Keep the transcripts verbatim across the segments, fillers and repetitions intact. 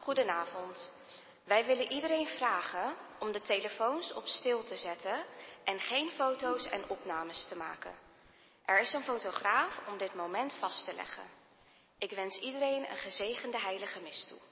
Goedenavond. Wij willen iedereen vragen om de telefoons op stil te zetten en geen foto's en opnames te maken. Er is een fotograaf om dit moment vast te leggen. Ik wens iedereen een gezegende heilige mis toe.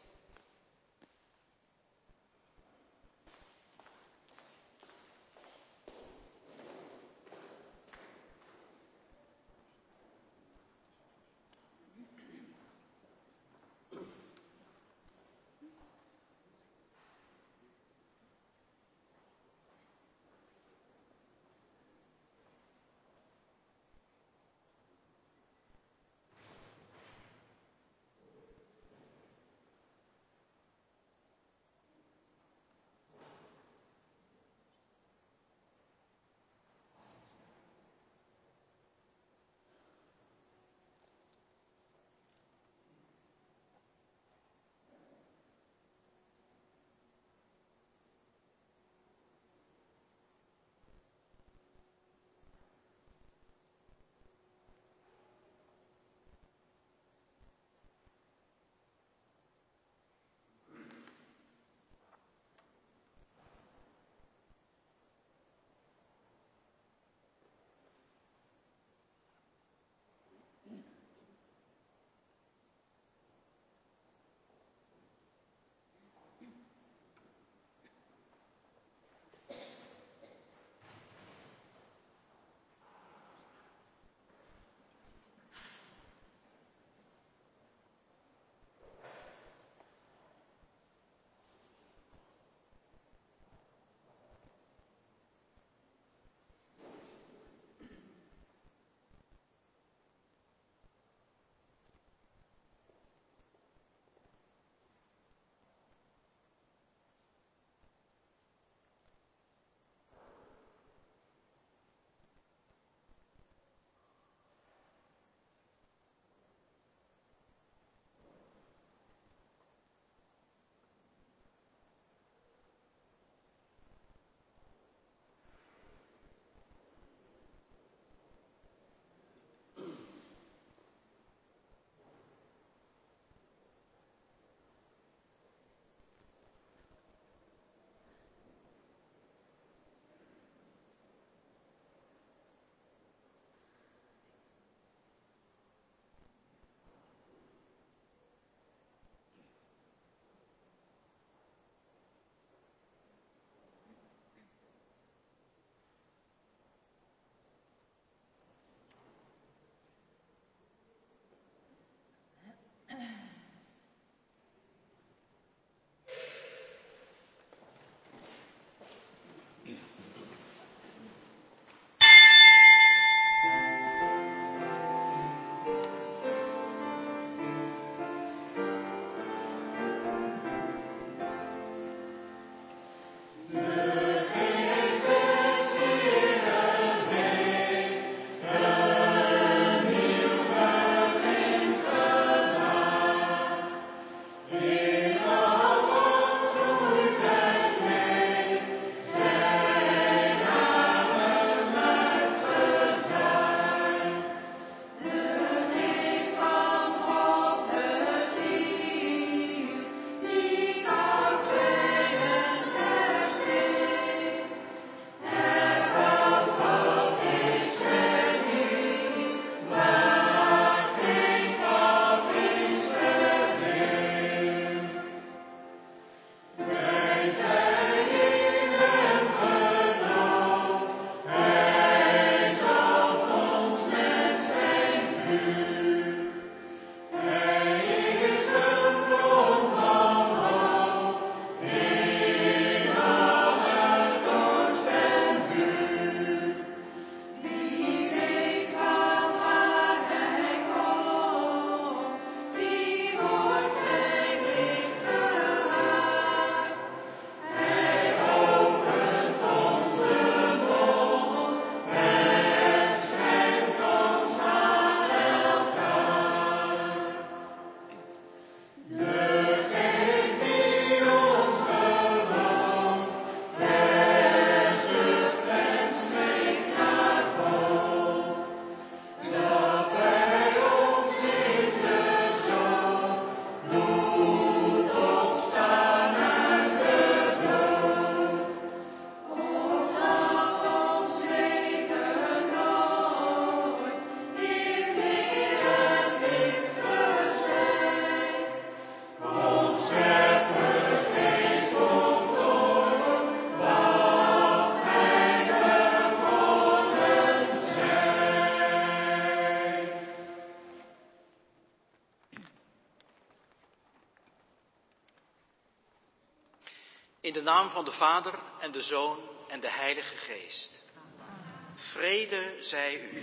In de naam van de Vader en de Zoon en de Heilige Geest. Vrede zij u.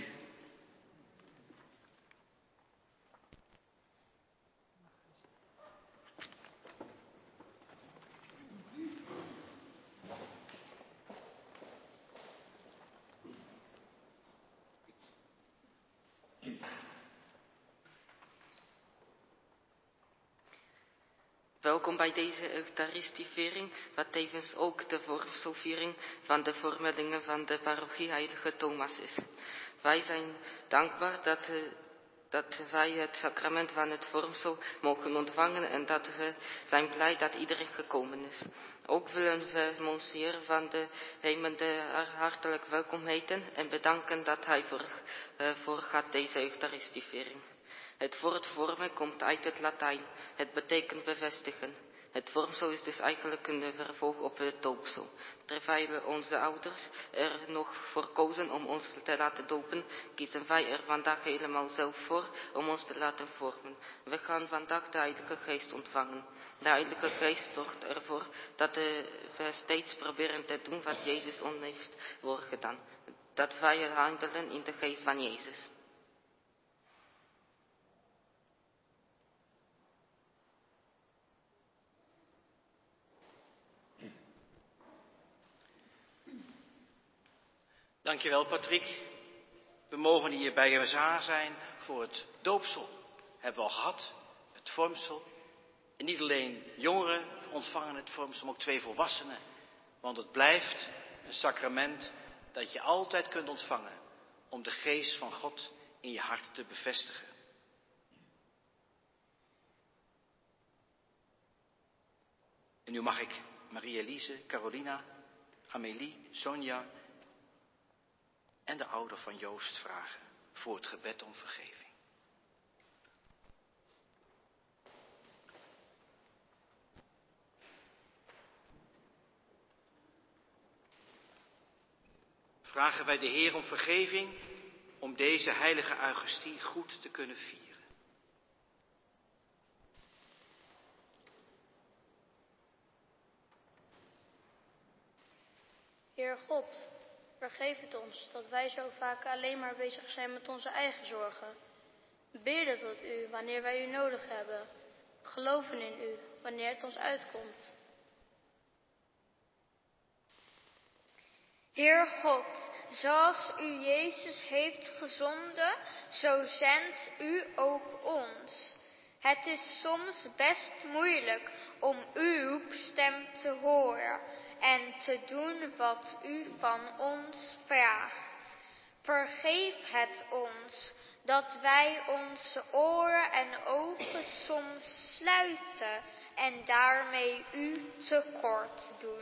Welkom bij deze Eucharistieviering, wat tevens ook de vormselviering van de vormelingen van de parochie Heilige Thomas is. Wij zijn dankbaar dat, uh, dat wij het sacrament van het vormsel mogen ontvangen en dat we zijn blij dat iedereen gekomen is. Ook willen we Monsieur van de Hemende hartelijk welkom heten en bedanken dat hij voor, uh, voorgaat deze Eucharistieviering. Het woord vormen komt uit het Latijn. Het betekent bevestigen. Het vormsel is dus eigenlijk een vervolg op het doopsel. Terwijl onze ouders er nog voor kozen om ons te laten dopen, kiezen wij er vandaag helemaal zelf voor om ons te laten vormen. We gaan vandaag de Heilige Geest ontvangen. De Heilige Geest zorgt ervoor dat we steeds proberen te doen wat Jezus ons heeft voorgedaan. Dat wij handelen in de geest van Jezus. Dankjewel, Patrick. We mogen hier bij elkaar zijn voor het doopsel. Hebben we al gehad, het vormsel. En niet alleen jongeren ontvangen het vormsel, maar ook twee volwassenen. Want het blijft een sacrament dat je altijd kunt ontvangen om de geest van God in je hart te bevestigen. En nu mag ik Marie-Elise, Carolina, Amélie, Sonja en de ouder van Joost vragen voor het gebed om vergeving. Vragen wij de Heer om vergeving om deze heilige Eucharistie goed te kunnen vieren. Heer God, vergeef het ons dat wij zo vaak alleen maar bezig zijn met onze eigen zorgen. Bidden tot u wanneer wij u nodig hebben. Geloven in u wanneer het ons uitkomt. Heer God, zoals u Jezus heeft gezonden, zo zendt u ook ons. Het is soms best moeilijk om uw stem te horen en te doen wat u van ons vraagt. Vergeef het ons dat wij onze oren en ogen soms sluiten en daarmee u tekort doen.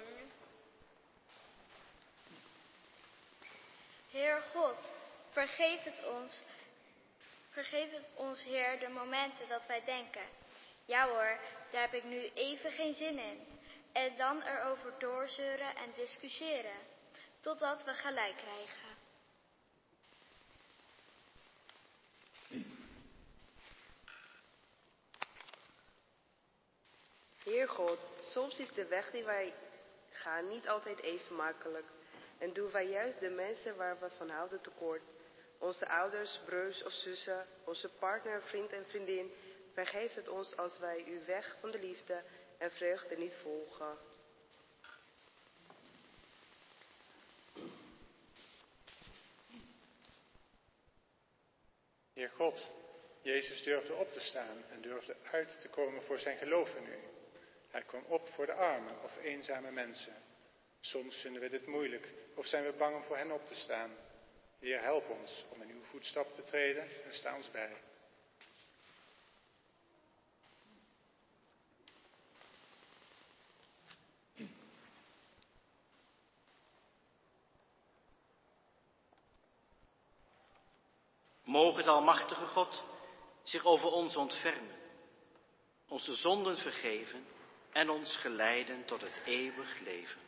Heer God, vergeef het ons, vergeef het ons, Heer, de momenten dat wij denken: ja hoor, daar heb ik nu even geen zin in. En dan erover doorzeuren en discussiëren, totdat we gelijk krijgen. Heer God, soms is de weg die wij gaan niet altijd even makkelijk. En doen wij juist de mensen waar we van houden tekort. Onze ouders, broers of zussen, onze partner, vriend en vriendin. Vergeef het ons als wij uw weg van de liefde en vreugde niet volgen. Heer God, Jezus durfde op te staan en durfde uit te komen voor zijn geloof in u. Hij kwam op voor de armen of eenzame mensen. Soms vinden we dit moeilijk of zijn we bang om voor hen op te staan. Heer, help ons om in uw voetstappen te treden en sta ons bij. Mogen de Almachtige God zich over ons ontfermen, onze zonden vergeven en ons geleiden tot het eeuwig leven.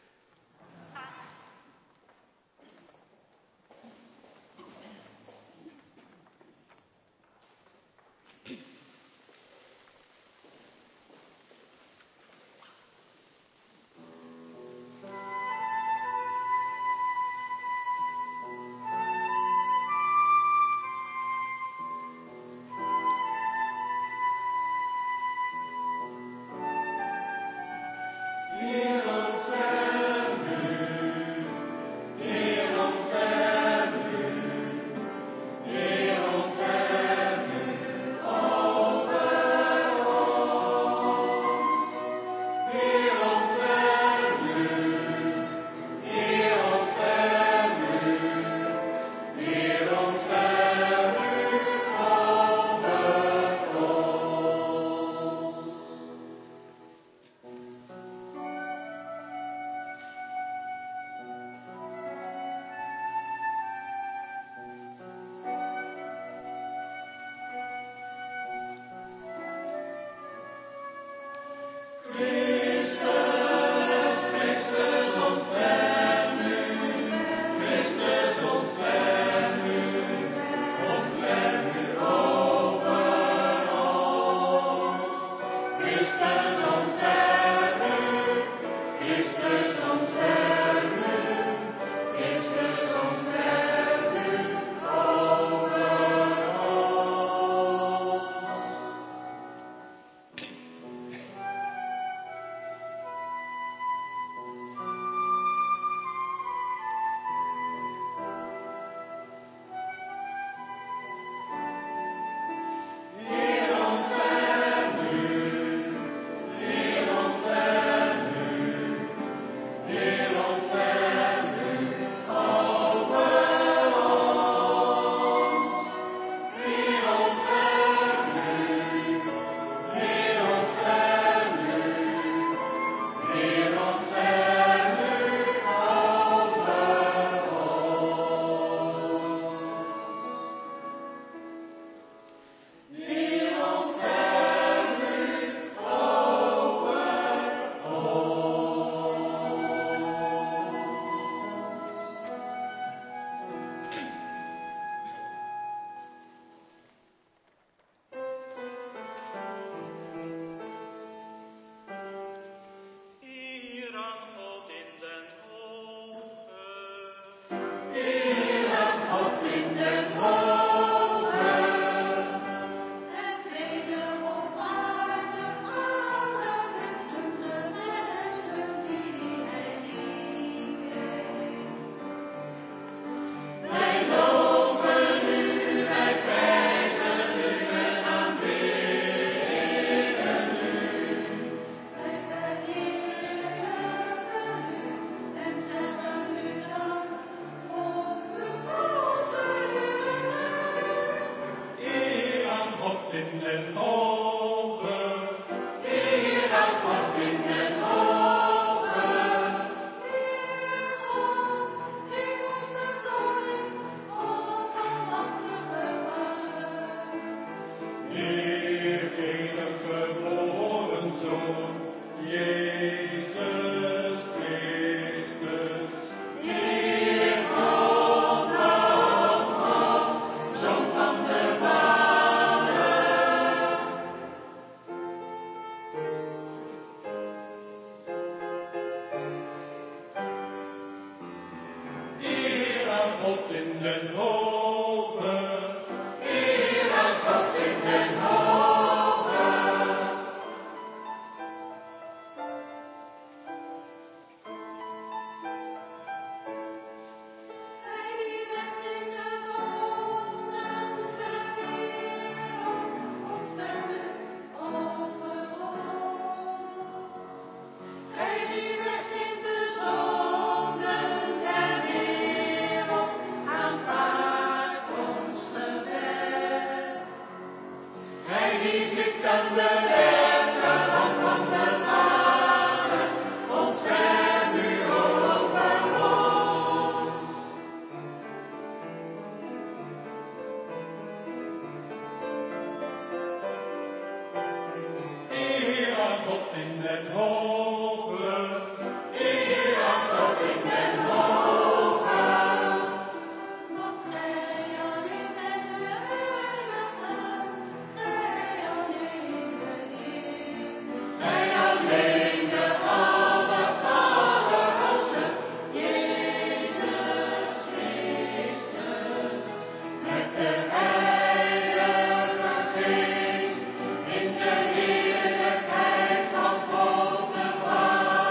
Vader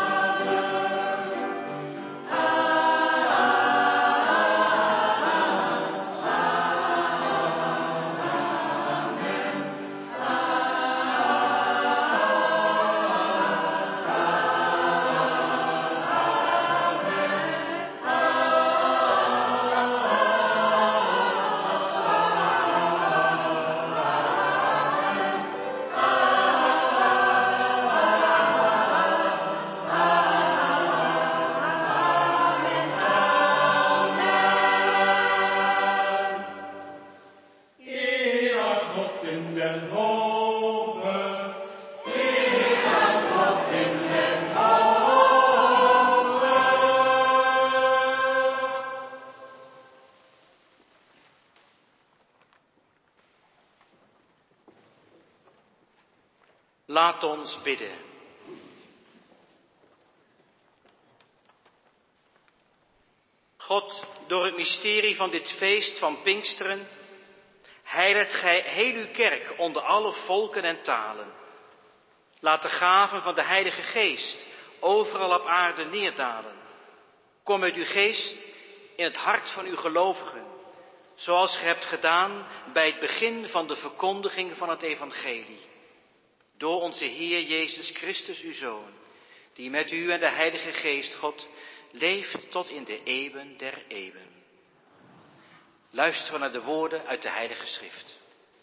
Laat ons bidden. God, door het mysterie van dit feest van Pinksteren, heiligt gij heel uw kerk onder alle volken en talen. Laat de gaven van de Heilige Geest overal op aarde neerdalen. Kom met uw geest in het hart van uw gelovigen, zoals gij hebt gedaan bij het begin van de verkondiging van het evangelie. Door onze Heer Jezus Christus, uw Zoon, die met u en de Heilige Geest, God, leeft tot in de eeuwen der eeuwen. Luisteren naar de woorden uit de Heilige Schrift.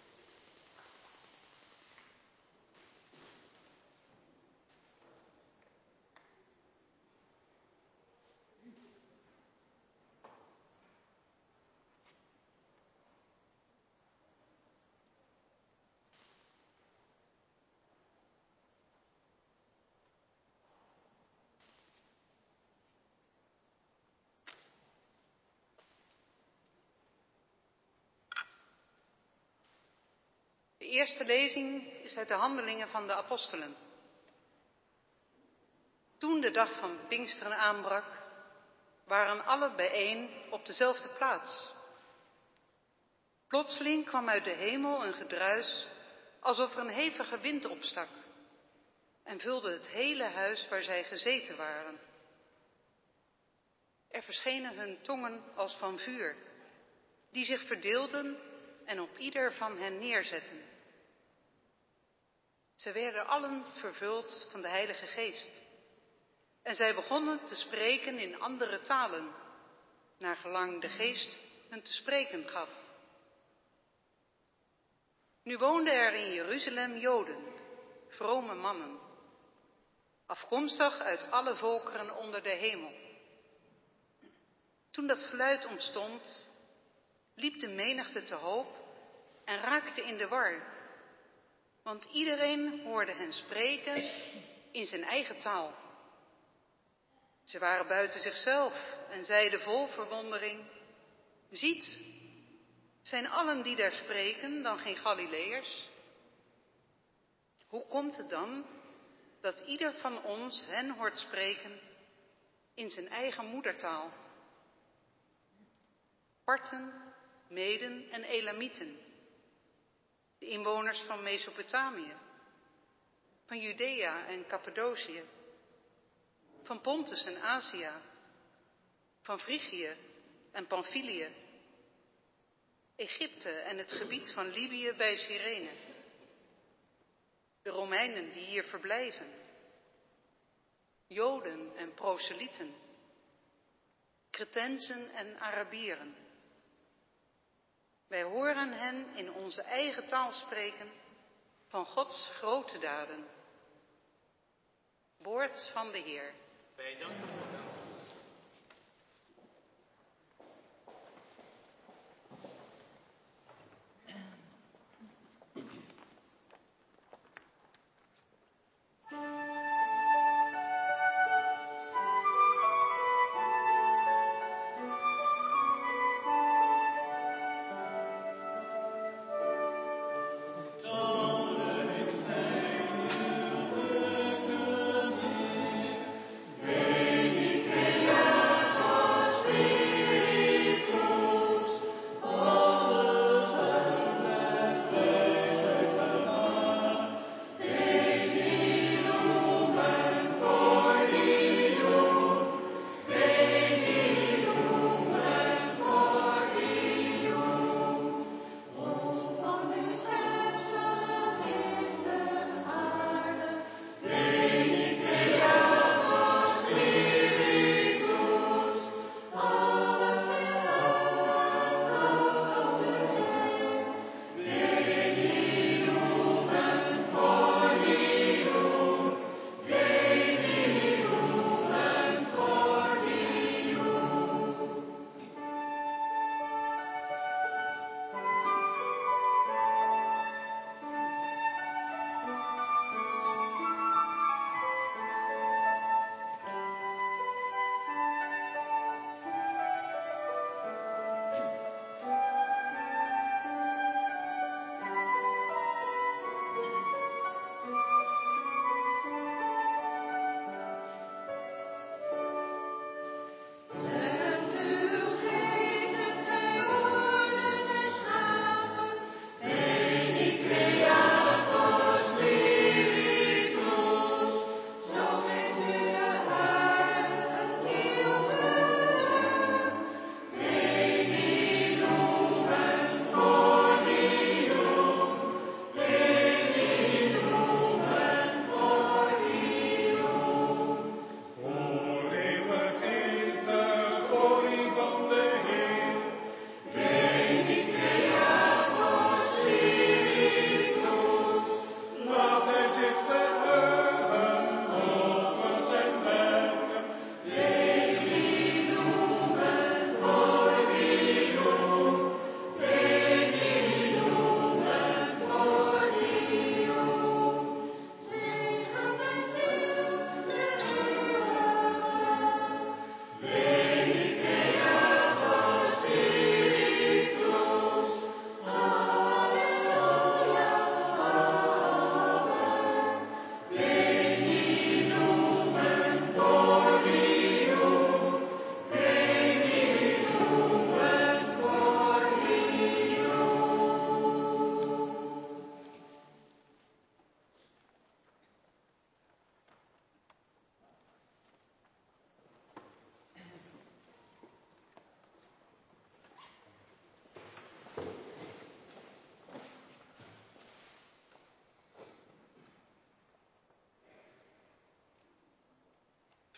De eerste lezing is uit de Handelingen van de Apostelen. Toen de dag van Pinksteren aanbrak, waren allen bijeen op dezelfde plaats. Plotseling kwam uit de hemel een gedruis, alsof er een hevige wind opstak, en vulde het hele huis waar zij gezeten waren. Er verschenen hun tongen als van vuur, die zich verdeelden en op ieder van hen neerzetten. Ze werden allen vervuld van de Heilige Geest. En zij begonnen te spreken in andere talen, naar gelang de Geest hun te spreken gaf. Nu woonden er in Jeruzalem Joden, vrome mannen, afkomstig uit alle volkeren onder de hemel. Toen dat geluid ontstond, liep de menigte te hoop en raakte in de war, want iedereen hoorde hen spreken in zijn eigen taal. Ze waren buiten zichzelf en zeiden vol verwondering: ziet, zijn allen die daar spreken dan geen Galileërs? Hoe komt het dan dat ieder van ons hen hoort spreken in zijn eigen moedertaal? Parten, Meden en Elamieten, de inwoners van Mesopotamië, van Judea en Cappadocië, van Pontus en Azië, van Frigië en Pamphylië, Egypte en het gebied van Libië bij Cyrene, de Romeinen die hier verblijven, Joden en proselieten, Cretensen en Arabieren. Wij horen hen in onze eigen taal spreken van Gods grote daden. Woord van de Heer. Wij danken voor u. Veni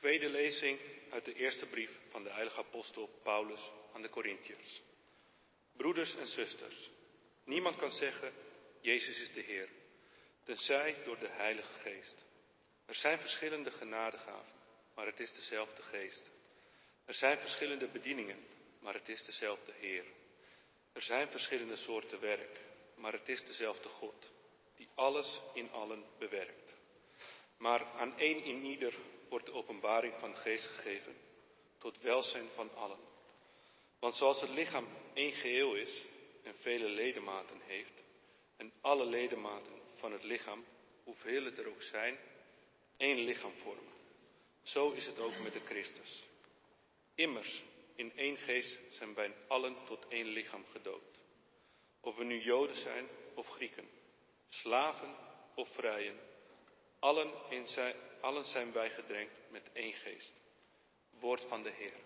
Tweede lezing uit de eerste brief van de heilige apostel Paulus aan de Korintiërs. Broeders en zusters, niemand kan zeggen, Jezus is de Heer, tenzij door de Heilige Geest. Er zijn verschillende genadegaven, maar het is dezelfde Geest. Er zijn verschillende bedieningen, maar het is dezelfde Heer. Er zijn verschillende soorten werk, maar het is dezelfde God, die alles in allen bewerkt. Maar aan één in ieder wordt de openbaring van de Geest gegeven, tot welzijn van allen. Want zoals het lichaam één geheel is en vele ledematen heeft, en alle ledematen van het lichaam, hoeveel het er ook zijn, één lichaam vormen. Zo is het ook met de Christus. Immers, in één geest zijn wij allen tot één lichaam gedoopt. Of we nu Joden zijn of Grieken, slaven of vrijen, allen, in zijn, allen zijn wij gedrenkt met één geest. Woord van de Heer.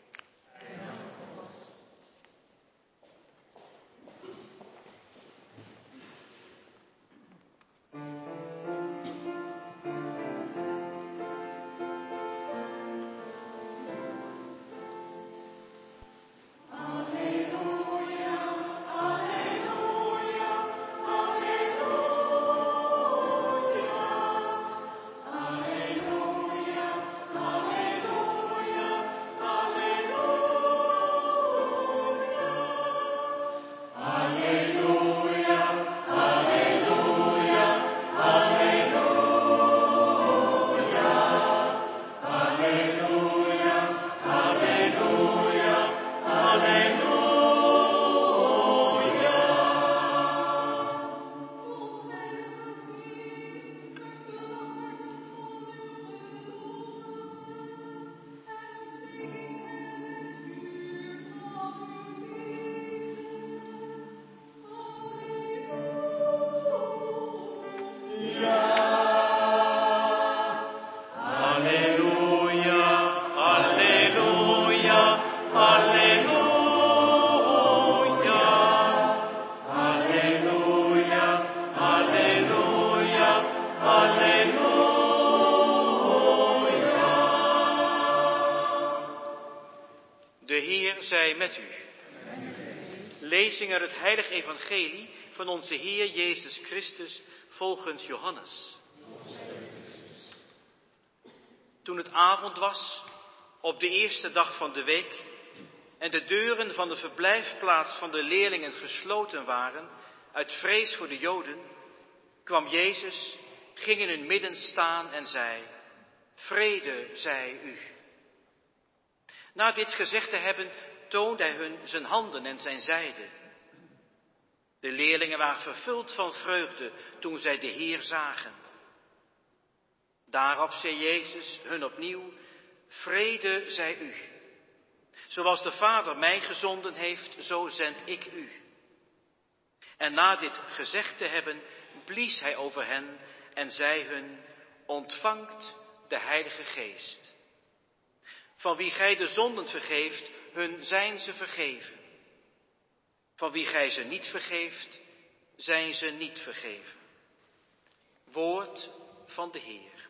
Zij met u. Lezing uit het heilige evangelie van onze Heer Jezus Christus volgens Johannes. Toen het avond was, op de eerste dag van de week, en de deuren van de verblijfplaats van de leerlingen gesloten waren, uit vrees voor de Joden, kwam Jezus, ging in hun midden staan en zei, vrede zij u. Na dit gezegd te hebben, toonde hij hun zijn handen en zijn zijde. De leerlingen waren vervuld van vreugde toen zij de Heer zagen. Daarop zei Jezus hun opnieuw, vrede zij u. Zoals de Vader mij gezonden heeft, zo zend ik u. En na dit gezegd te hebben, blies hij over hen en zei hun, ontvangt de Heilige Geest. Van wie gij de zonden vergeeft, hun zijn ze vergeven. Van wie gij ze niet vergeeft, zijn ze niet vergeven. Woord van de Heer.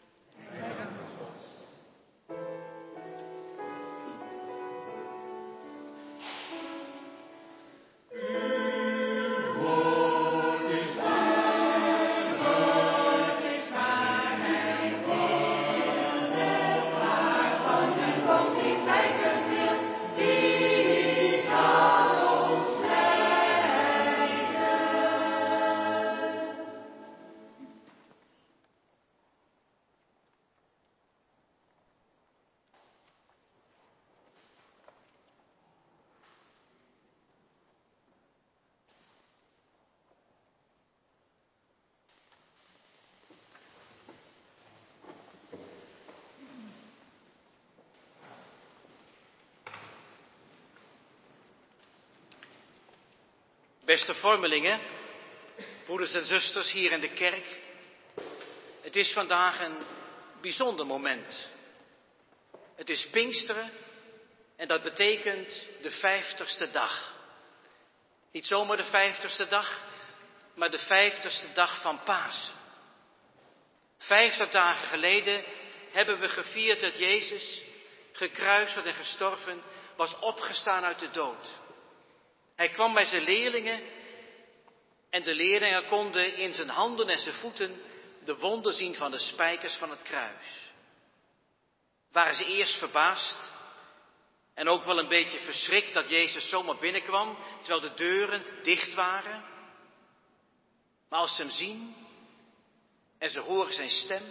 Beste vormelingen, broeders en zusters hier in de kerk, het is vandaag een bijzonder moment. Het is Pinksteren en dat betekent de vijftigste dag. Niet zomaar de vijftigste dag, maar de vijftigste dag van Pasen. Vijftig dagen geleden hebben we gevierd dat Jezus gekruisigd en gestorven, was opgestaan uit de dood. Hij kwam bij zijn leerlingen en de leerlingen konden in zijn handen en zijn voeten de wonden zien van de spijkers van het kruis. Waren ze eerst verbaasd en ook wel een beetje verschrikt dat Jezus zomaar binnenkwam, terwijl de deuren dicht waren. Maar als ze hem zien en ze horen zijn stem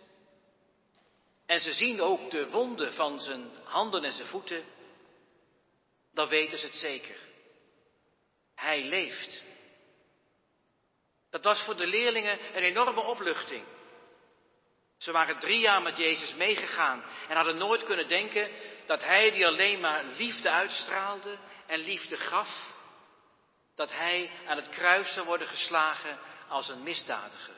en ze zien ook de wonden van zijn handen en zijn voeten, dan weten ze het zeker. Hij leeft. Dat was voor de leerlingen een enorme opluchting. Ze waren drie jaar met Jezus meegegaan en hadden nooit kunnen denken dat hij die alleen maar liefde uitstraalde en liefde gaf, dat hij aan het kruis zou worden geslagen als een misdadiger.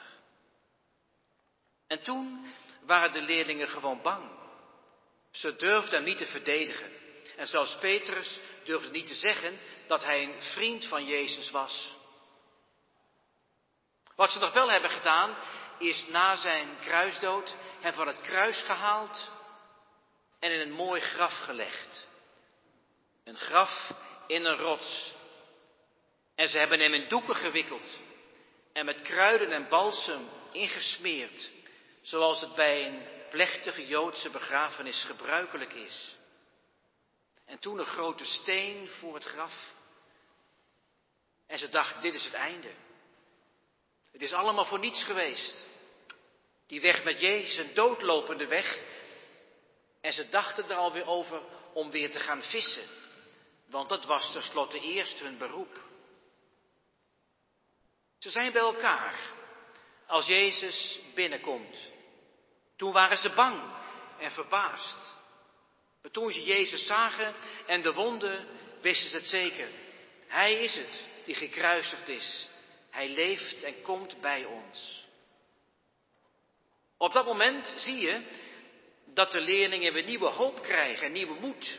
En toen waren de leerlingen gewoon bang. Ze durfden hem niet te verdedigen. En zelfs Petrus durfde niet te zeggen dat hij een vriend van Jezus was. Wat ze nog wel hebben gedaan, is na zijn kruisdood hem van het kruis gehaald en in een mooi graf gelegd. Een graf in een rots. En ze hebben hem in doeken gewikkeld en met kruiden en balsem ingesmeerd, zoals het bij een plechtige Joodse begrafenis gebruikelijk is. En toen een grote steen voor het graf. En ze dachten, dit is het einde. Het is allemaal voor niets geweest. Die weg met Jezus, een doodlopende weg. En ze dachten er alweer over om weer te gaan vissen. Want dat was tenslotte eerst hun beroep. Ze zijn bij elkaar als Jezus binnenkomt. Toen waren ze bang en verbaasd. Maar toen ze Jezus zagen en de wonden, wisten ze het zeker. Hij is het die gekruisigd is. Hij leeft en komt bij ons. Op dat moment zie je dat de leerlingen weer nieuwe hoop krijgen en nieuwe moed.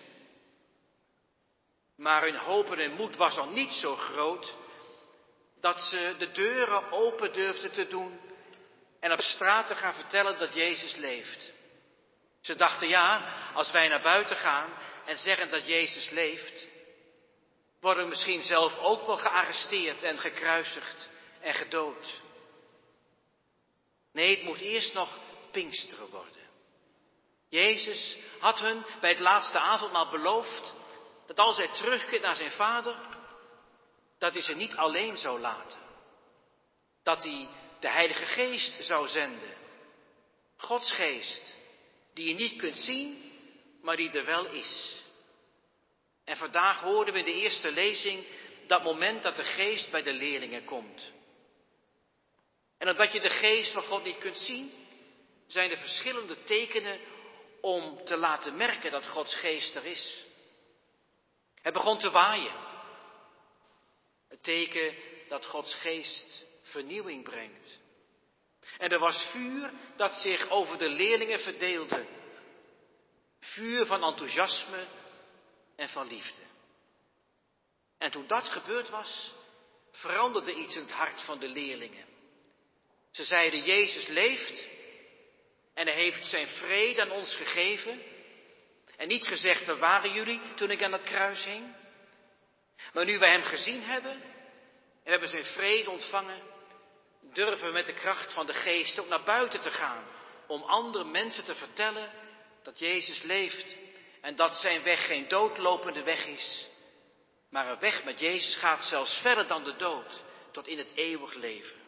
Maar hun hoop en hun moed was al niet zo groot dat ze de deuren open durfden te doen en op straat te gaan vertellen dat Jezus leeft. Ze dachten, ja, als wij naar buiten gaan en zeggen dat Jezus leeft, worden we misschien zelf ook wel gearresteerd en gekruisigd en gedood. Nee, het moet eerst nog Pinksteren worden. Jezus had hun bij het laatste avondmaal beloofd dat als hij terugkeert naar zijn Vader, dat hij ze niet alleen zou laten. Dat hij de Heilige Geest zou zenden. Gods Geest, die je niet kunt zien, maar die er wel is. En vandaag hoorden we in de eerste lezing dat moment dat de Geest bij de leerlingen komt. En omdat je de Geest van God niet kunt zien, zijn er verschillende tekenen om te laten merken dat Gods Geest er is. Het begon te waaien. Het teken dat Gods Geest vernieuwing brengt. En er was vuur dat zich over de leerlingen verdeelde. Vuur van enthousiasme en van liefde. En toen dat gebeurd was, veranderde iets in het hart van de leerlingen. Ze zeiden, Jezus leeft en hij heeft zijn vrede aan ons gegeven. En niet gezegd, waar waren jullie toen ik aan het kruis hing? Maar nu wij hem gezien hebben en we hebben zijn vrede ontvangen, durven we met de kracht van de Geest ook naar buiten te gaan om andere mensen te vertellen dat Jezus leeft en dat zijn weg geen doodlopende weg is, maar een weg met Jezus gaat zelfs verder dan de dood, tot in het eeuwig leven.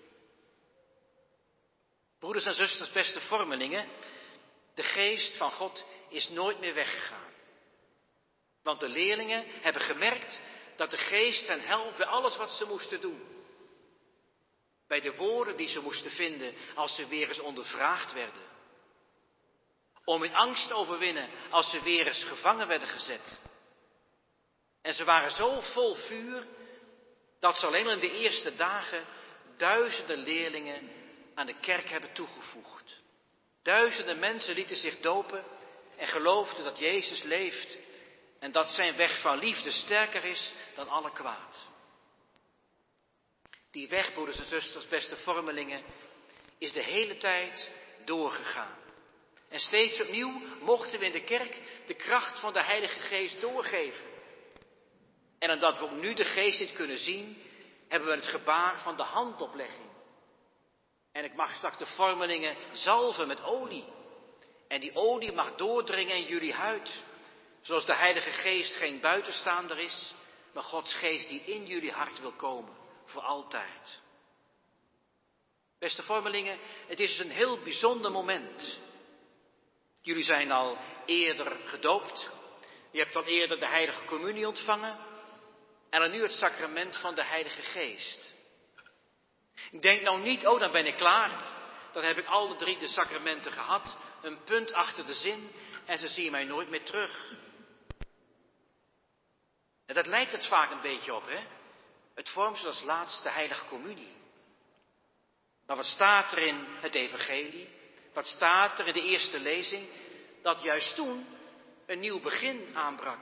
Broeders en zusters, beste vormelingen, de Geest van God is nooit meer weggegaan. Want de leerlingen hebben gemerkt dat de Geest hen helpt bij alles wat ze moesten doen. Bij de woorden die ze moesten vinden als ze weer eens ondervraagd werden. Om in angst te overwinnen als ze weer eens gevangen werden gezet. En ze waren zo vol vuur dat ze alleen in de eerste dagen duizenden leerlingen aan de kerk hebben toegevoegd. Duizenden mensen lieten zich dopen en geloofden dat Jezus leeft en dat zijn weg van liefde sterker is dan alle kwaad. Die weg, broeders en zusters, beste vormelingen, is de hele tijd doorgegaan. En steeds opnieuw mochten we in de kerk de kracht van de Heilige Geest doorgeven. En omdat we ook nu de Geest niet kunnen zien, hebben we het gebaar van de handoplegging. En ik mag straks de vormelingen zalven met olie. En die olie mag doordringen in jullie huid. Zoals de Heilige Geest geen buitenstaander is, maar Gods Geest die in jullie hart wil komen, voor altijd. Beste vormelingen, het is dus een heel bijzonder moment. Jullie zijn al eerder gedoopt. Je hebt al eerder de Heilige Communie ontvangen. En dan nu het sacrament van de Heilige Geest. Denk nou niet, oh dan ben ik klaar. Dan heb ik alle drie de sacramenten gehad. Een punt achter de zin en ze zien mij nooit meer terug. En dat lijkt het vaak een beetje op, hè? Het vormt als laatste Heilige Communie. Maar wat staat er in het Evangelie? Wat staat er in de eerste lezing? Dat juist toen een nieuw begin aanbrak.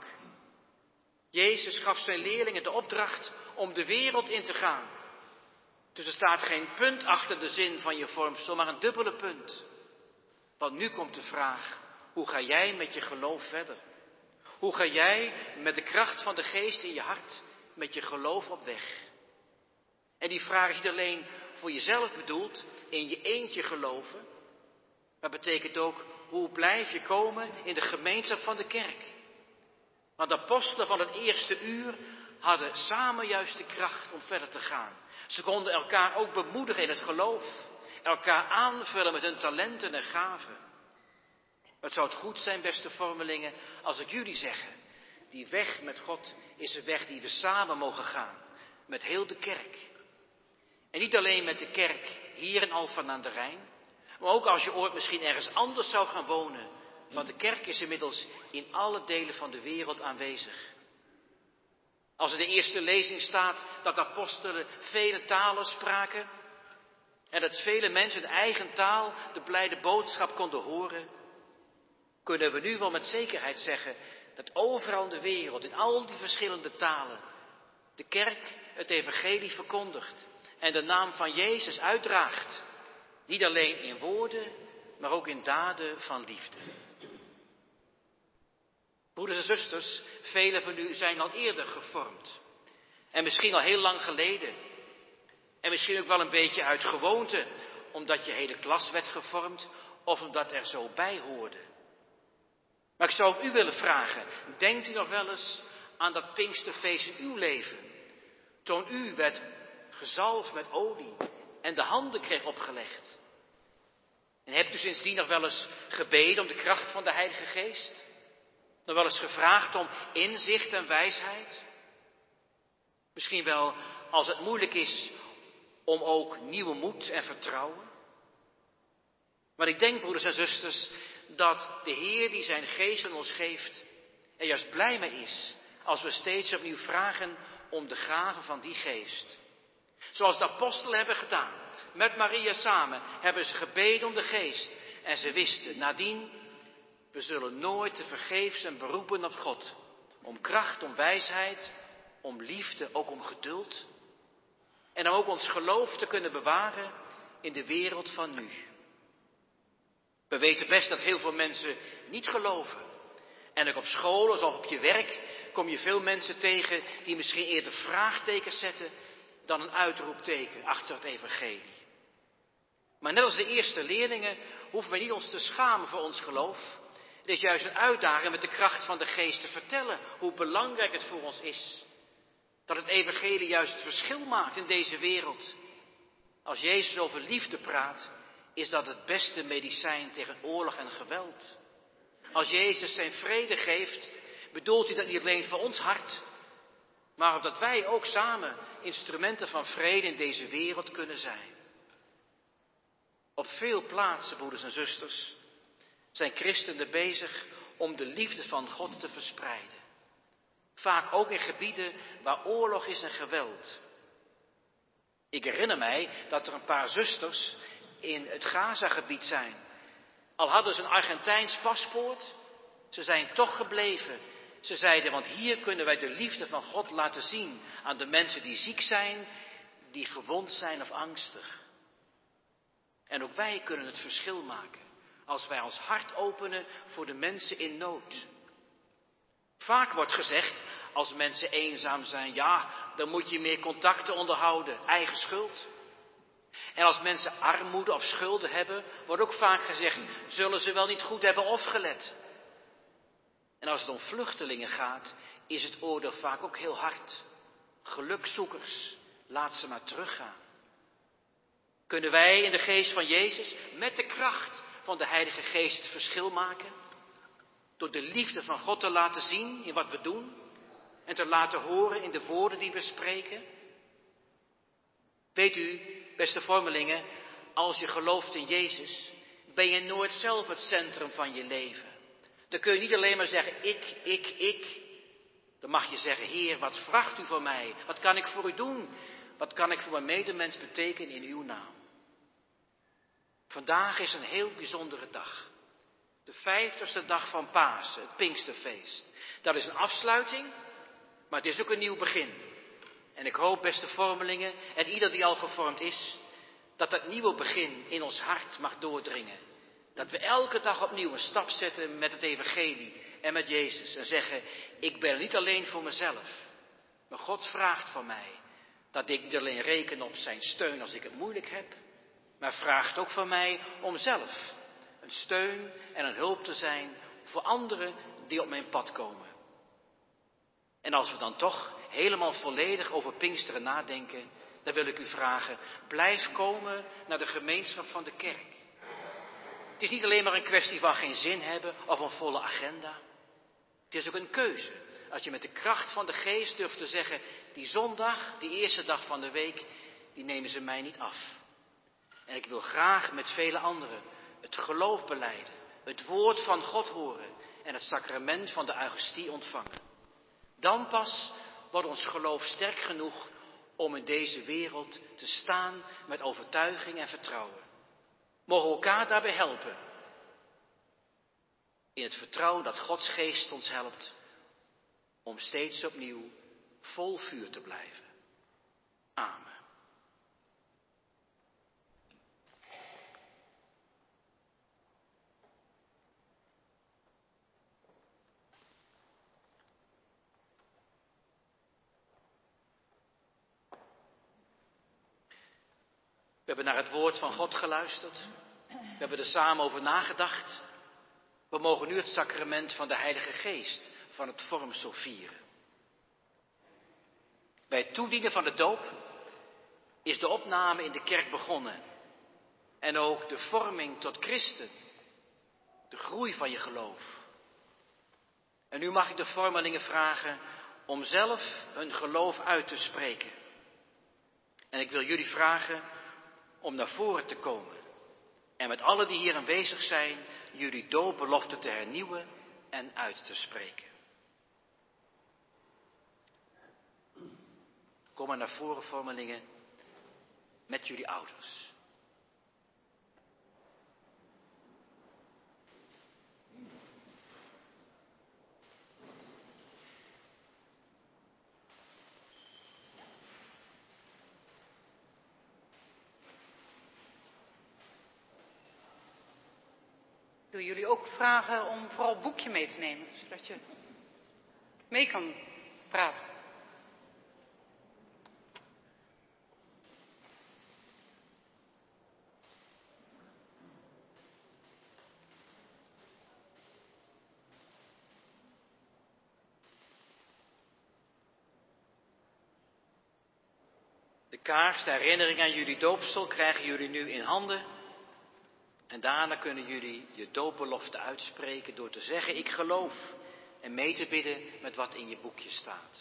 Jezus gaf zijn leerlingen de opdracht om de wereld in te gaan. Dus er staat geen punt achter de zin van je vormsel, maar een dubbele punt. Want nu komt de vraag, hoe ga jij met je geloof verder? Hoe ga jij met de kracht van de Geest in je hart met je geloof op weg? En die vraag is niet alleen voor jezelf bedoeld, in je eentje geloven, maar betekent ook, hoe blijf je komen in de gemeenschap van de kerk? Want de apostelen van het eerste uur hadden samen juist de kracht om verder te gaan. Ze konden elkaar ook bemoedigen in het geloof, elkaar aanvullen met hun talenten en gaven. Het zou het goed zijn, beste vormelingen, als ik jullie zeggen, die weg met God is een weg die we samen mogen gaan, met heel de kerk. En niet alleen met de kerk hier in Alphen aan de Rijn, maar ook als je ooit misschien ergens anders zou gaan wonen, want de kerk is inmiddels in alle delen van de wereld aanwezig. Als in de eerste lezing staat dat de apostelen vele talen spraken en dat vele mensen in eigen taal de blijde boodschap konden horen, kunnen we nu wel met zekerheid zeggen dat overal in de wereld, in al die verschillende talen, de kerk het evangelie verkondigt en de naam van Jezus uitdraagt. Niet alleen in woorden, maar ook in daden van liefde. Broeders en zusters, velen van u zijn al eerder gevormd. En misschien al heel lang geleden. En misschien ook wel een beetje uit gewoonte, omdat je hele klas werd gevormd of omdat er zo bij hoorde. Maar ik zou u willen vragen, denkt u nog wel eens aan dat Pinksterfeest in uw leven? Toen u werd gezalfd met olie en de handen kreeg opgelegd. En hebt u sindsdien nog wel eens gebeden om de kracht van de Heilige Geest? Nog wel eens gevraagd om inzicht en wijsheid? Misschien wel als het moeilijk is om ook nieuwe moed en vertrouwen? Maar ik denk, broeders en zusters, dat de Heer die zijn geest aan ons geeft, er juist blij mee is als we steeds opnieuw vragen om de gave van die geest. Zoals de apostelen hebben gedaan, met Maria samen, hebben ze gebeden om de geest. En ze wisten nadien, we zullen nooit te vergeefs en beroepen op God. Om kracht, om wijsheid, om liefde, ook om geduld. En om ook ons geloof te kunnen bewaren in de wereld van nu. We weten best dat heel veel mensen niet geloven. En ook op school, of op je werk, kom je veel mensen tegen die misschien eerder vraagtekens zetten dan een uitroepteken achter het evangelie. Maar net als de eerste leerlingen hoeven wij niet ons te schamen voor ons geloof. Het is juist een uitdaging met de kracht van de Geest te vertellen hoe belangrijk het voor ons is. Dat het evangelie juist het verschil maakt in deze wereld. Als Jezus over liefde praat, is dat het beste medicijn tegen oorlog en geweld. Als Jezus zijn vrede geeft, bedoelt hij dat niet alleen voor ons hart, maar opdat wij ook samen instrumenten van vrede in deze wereld kunnen zijn. Op veel plaatsen, broeders en zusters, zijn christenen bezig om de liefde van God te verspreiden. Vaak ook in gebieden waar oorlog is en geweld. Ik herinner mij dat er een paar zusters in het Gaza-gebied zijn. Al hadden ze een Argentijns paspoort, ze zijn toch gebleven. Ze zeiden, want hier kunnen wij de liefde van God laten zien aan de mensen die ziek zijn, die gewond zijn of angstig. En ook wij kunnen het verschil maken Als wij ons hart openen voor de mensen in nood. Vaak wordt gezegd, als mensen eenzaam zijn, ja, dan moet je meer contacten onderhouden, eigen schuld. En als mensen armoede of schulden hebben, wordt ook vaak gezegd, zullen ze wel niet goed hebben opgelet. En als het om vluchtelingen gaat, is het oordeel vaak ook heel hard. Gelukzoekers, laat ze maar teruggaan. Kunnen wij in de geest van Jezus, met de kracht van de Heilige Geest, het verschil maken? Door de liefde van God te laten zien in wat we doen en te laten horen in de woorden die we spreken? Weet u, beste vormelingen, als je gelooft in Jezus, ben je nooit zelf het centrum van je leven. Dan kun je niet alleen maar zeggen, ik, ik, ik. Dan mag je zeggen, Heer, wat vraagt u van mij? Wat kan ik voor u doen? Wat kan ik voor mijn medemens betekenen in uw naam? Vandaag is een heel bijzondere dag. De vijftigste dag van Pasen, het Pinksterfeest. Dat is een afsluiting, maar het is ook een nieuw begin. En ik hoop, beste vormelingen, en ieder die al gevormd is, dat dat nieuwe begin in ons hart mag doordringen. Dat we elke dag opnieuw een stap zetten met het evangelie en met Jezus. En zeggen, ik ben niet alleen voor mezelf. Maar God vraagt van mij dat ik niet alleen reken op zijn steun als ik het moeilijk heb. Maar vraagt ook van mij om zelf een steun en een hulp te zijn voor anderen die op mijn pad komen. En als we dan toch helemaal volledig over Pinksteren nadenken, dan wil ik u vragen, blijf komen naar de gemeenschap van de kerk. Het is niet alleen maar een kwestie van geen zin hebben of een volle agenda. Het is ook een keuze. Als je met de kracht van de geest durft te zeggen, die zondag, die eerste dag van de week, die nemen ze mij niet af. En ik wil graag met vele anderen het geloof belijden, het woord van God horen en het sacrament van de Eucharistie ontvangen. Dan pas wordt ons geloof sterk genoeg om in deze wereld te staan met overtuiging en vertrouwen. Mogen we elkaar daarbij helpen. In het vertrouwen dat Gods geest ons helpt om steeds opnieuw vol vuur te blijven. Amen. We hebben naar het woord van God geluisterd. We hebben er samen over nagedacht. We mogen nu het sacrament van de Heilige Geest, van het vormsel vieren. Bij het toedienen van de doop is de opname in de kerk begonnen. En ook de vorming tot christen. De groei van je geloof. En nu mag ik de vormelingen vragen om zelf hun geloof uit te spreken. En ik wil jullie vragen om naar voren te komen. En met allen die hier aanwezig zijn, jullie doopbelofte te hernieuwen en uit te spreken. Kom maar naar voren, vormelingen, met jullie ouders. Ik wil jullie ook vragen om vooral het boekje mee te nemen, zodat je mee kan praten. De kaars, de herinnering aan jullie doopsel, krijgen jullie nu in handen. En daarna kunnen jullie je doopbelofte uitspreken door te zeggen, ik geloof. En mee te bidden met wat in je boekje staat.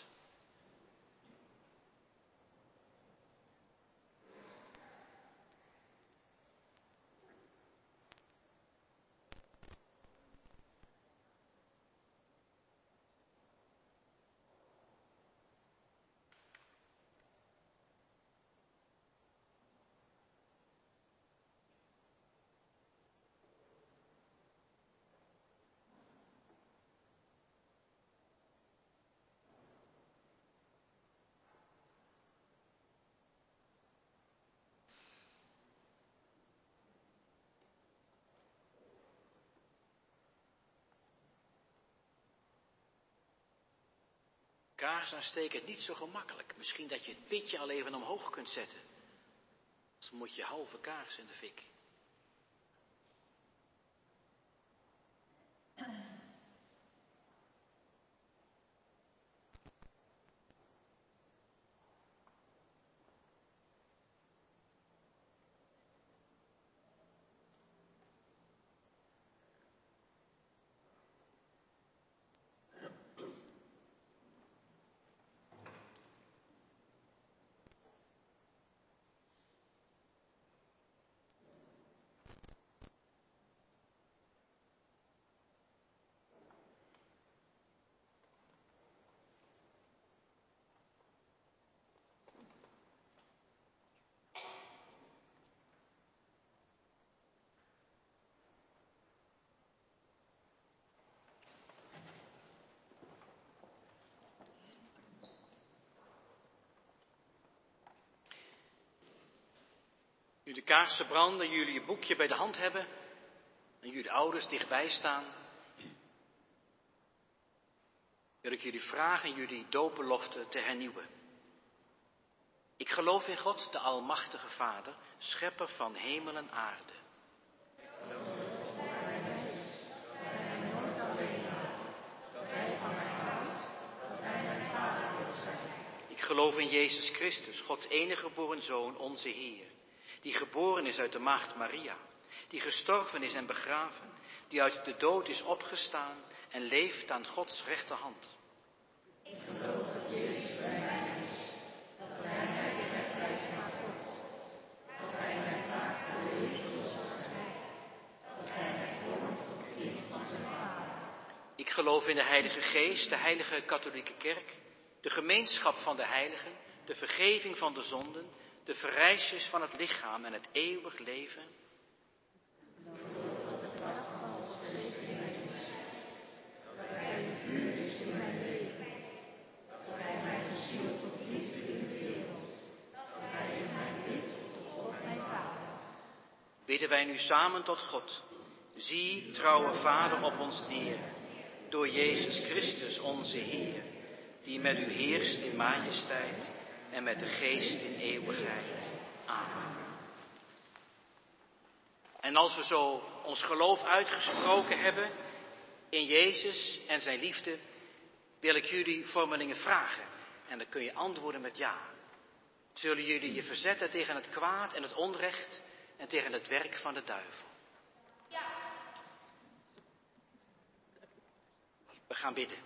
Kaars aansteken is niet zo gemakkelijk. Misschien dat je het pitje al even omhoog kunt zetten. Dus moet je halve kaars in de fik. Nu de kaarsen branden, jullie je boekje bij de hand hebben en jullie ouders dichtbij staan, wil ik jullie vragen jullie doopbelofte te hernieuwen. Ik geloof in God, de Almachtige Vader, schepper van hemel en aarde. Ik geloof in Jezus Christus, Gods enige geboren Zoon, onze Heer, die geboren is uit de maagd Maria, die gestorven is en begraven, die uit de dood is opgestaan en leeft aan Gods rechterhand. Ik geloof dat Jezus bij mij is, dat Hij mij de weg wijst naar God, dat Hij mij vraagt te leven zoals Hij, dat Hij mij vormt tot kind van zijn Vader. Ik geloof in de Heilige Geest, de Heilige Katholieke Kerk, de gemeenschap van de heiligen, de vergeving van de zonden, de verrijzenis van het lichaam en het eeuwig leven. Bidden wij nu samen tot God. Zie, trouwe Vader, op ons neer, door Jezus Christus onze Heer, die met u heerst in majesteit en met de Geest in eeuwigheid. Amen. En als we zo ons geloof uitgesproken hebben in Jezus en zijn liefde, wil ik jullie vormelingen vragen. En dan kun je antwoorden met ja. Zullen jullie je verzetten tegen het kwaad en het onrecht en tegen het werk van de duivel? Ja. We gaan bidden.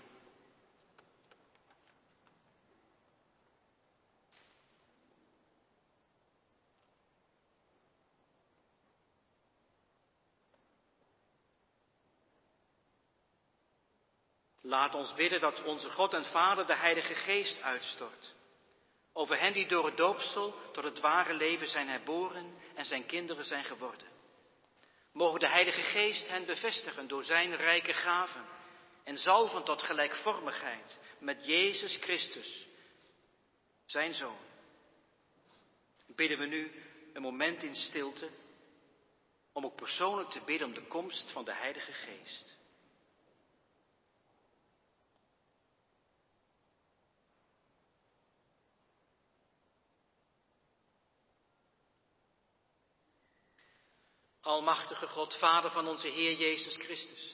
Laat ons bidden dat onze God en Vader de Heilige Geest uitstort. Over hen die door het doopsel tot het ware leven zijn herboren en zijn kinderen zijn geworden. Mogen de Heilige Geest hen bevestigen door zijn rijke gaven en zalven tot gelijkvormigheid met Jezus Christus, zijn Zoon. Bidden we nu een moment in stilte om ook persoonlijk te bidden om de komst van de Heilige Geest. Almachtige God, Vader van onze Heer Jezus Christus.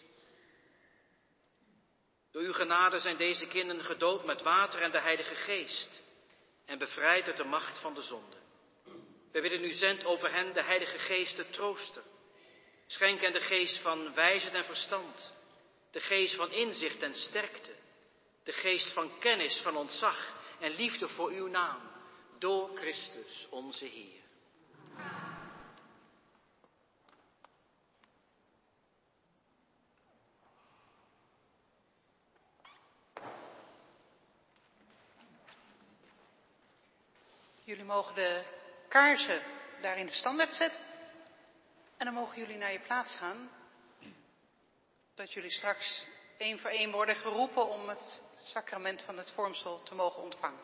Door uw genade zijn deze kinderen gedoopt met water en de Heilige Geest en bevrijd uit de macht van de zonde. Wij willen u zend over hen de Heilige Geest, de trooster. Schenk hen de geest van wijsheid en verstand, de geest van inzicht en sterkte, de geest van kennis, van ontzag en liefde voor uw naam, door Christus onze Heer. Jullie mogen de kaarsen daar in de standaard zetten. En dan mogen jullie naar je plaats gaan. Dat jullie straks één voor één worden geroepen om het sacrament van het vormsel te mogen ontvangen.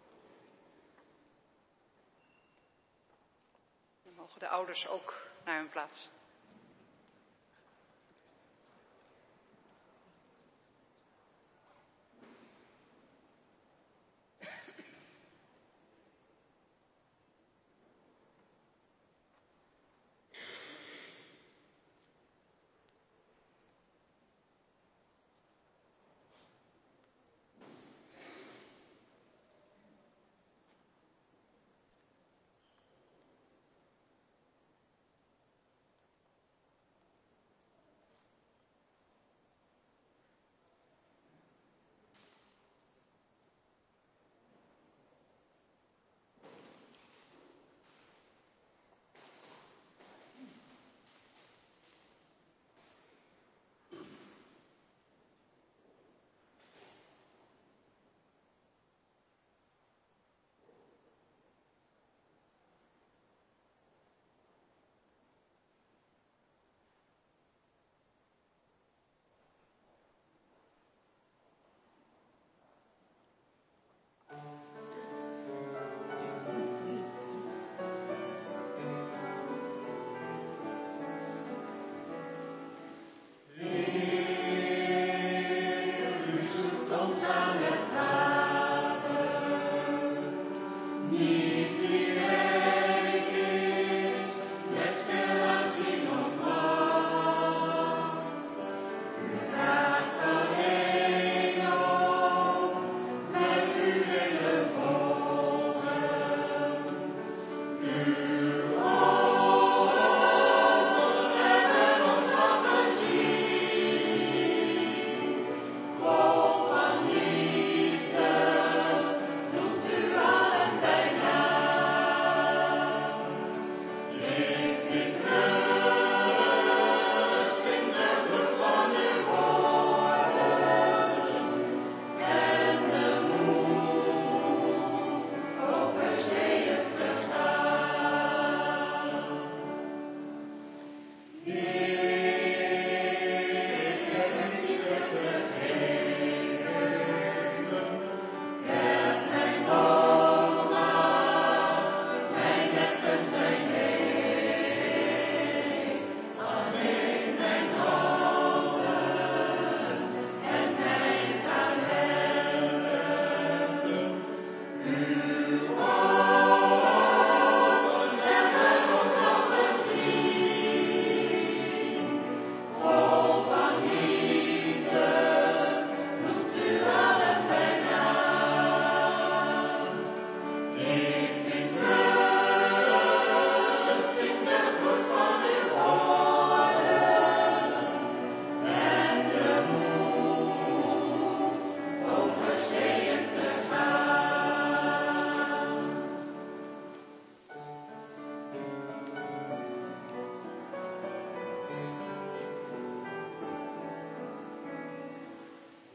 Dan mogen de ouders ook naar hun plaats.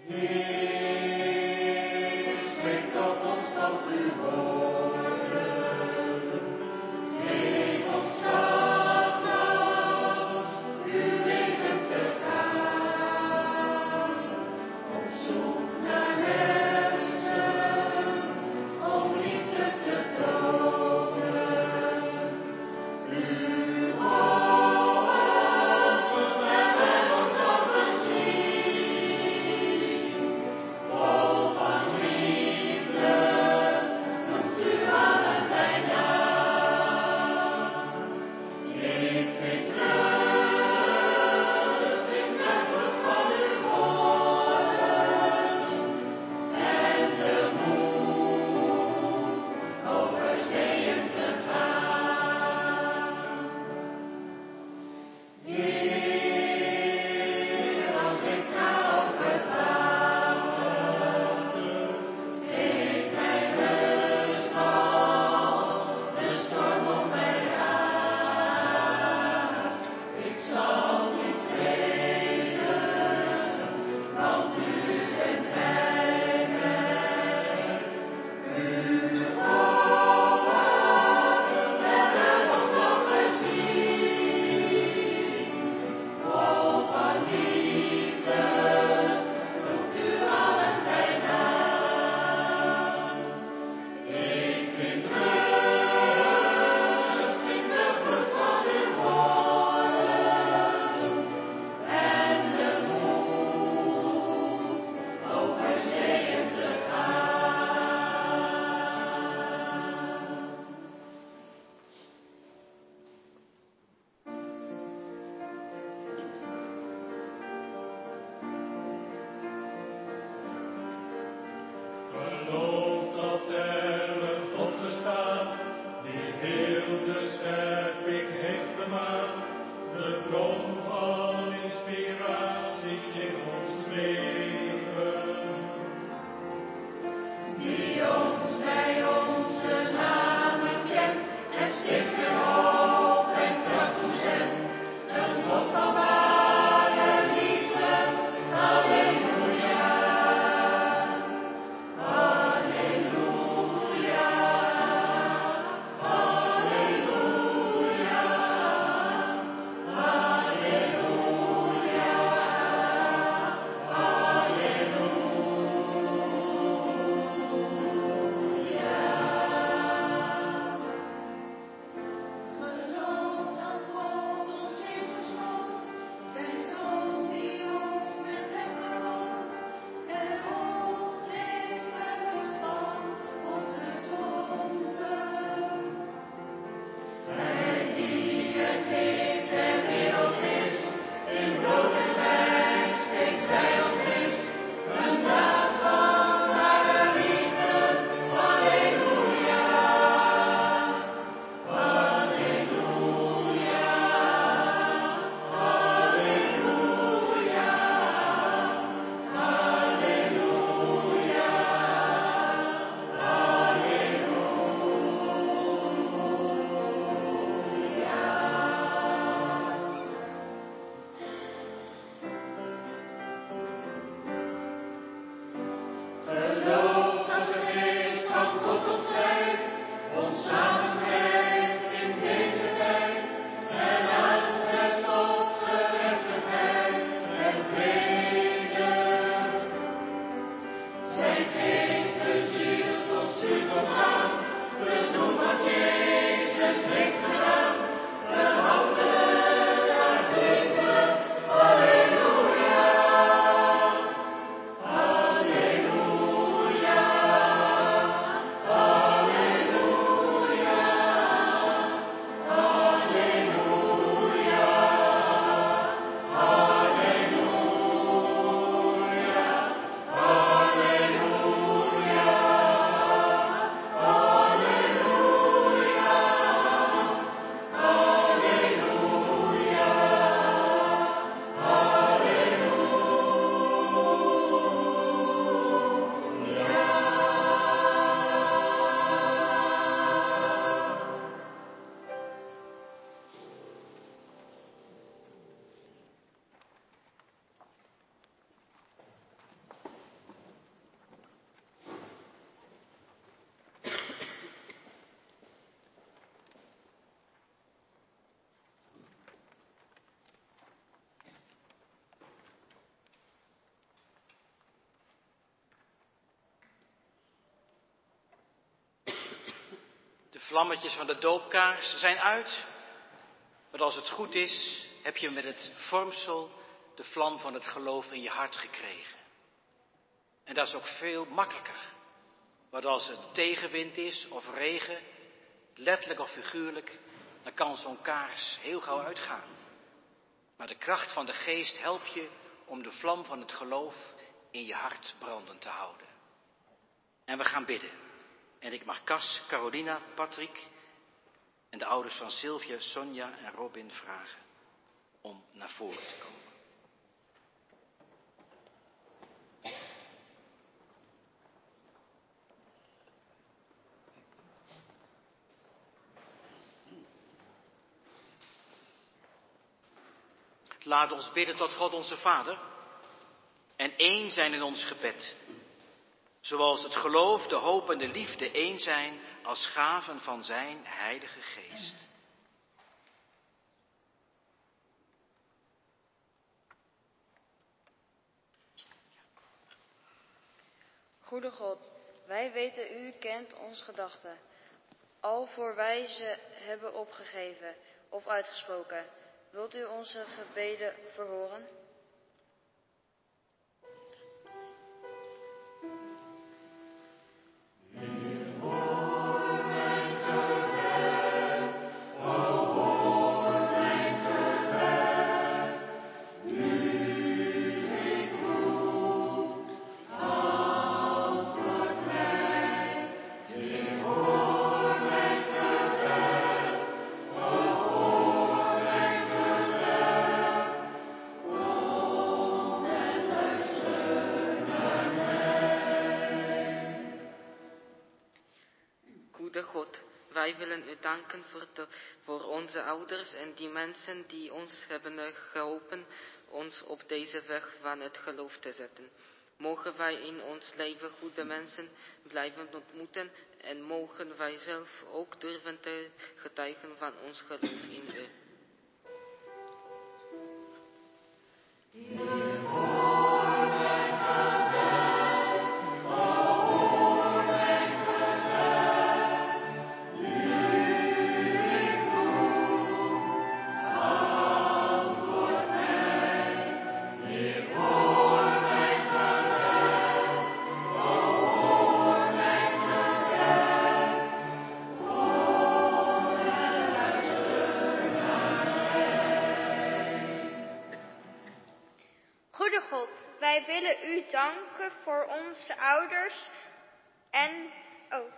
Uw vlammetjes van de doopkaars zijn uit. Maar als het goed is, heb je met het vormsel de vlam van het geloof in je hart gekregen. En dat is ook veel makkelijker. Want als het tegenwind is of regen, letterlijk of figuurlijk, dan kan zo'n kaars heel gauw uitgaan. Maar de kracht van de geest helpt je om de vlam van het geloof in je hart brandend te houden. En we gaan bidden. En ik mag Cas, Carolina, Patrick en de ouders van Sylvia, Sonja en Robin vragen om naar voren te komen. Laat ons bidden tot God onze Vader en één zijn in ons gebed. Zoals het geloof, de hoop en de liefde één zijn als gaven van zijn Heilige Geest. Goede God, wij weten u kent ons gedachten, al voor wij ze hebben opgegeven of uitgesproken. Wilt u onze gebeden verhoren? God, wij willen u danken voor, de, voor onze ouders en die mensen die ons hebben geholpen ons op deze weg van het geloof te zetten. Mogen wij in ons leven goede mensen blijven ontmoeten en mogen wij zelf ook durven te getuigen van ons geloof in u. Goede God, wij willen u danken voor onze ouders en... Oh.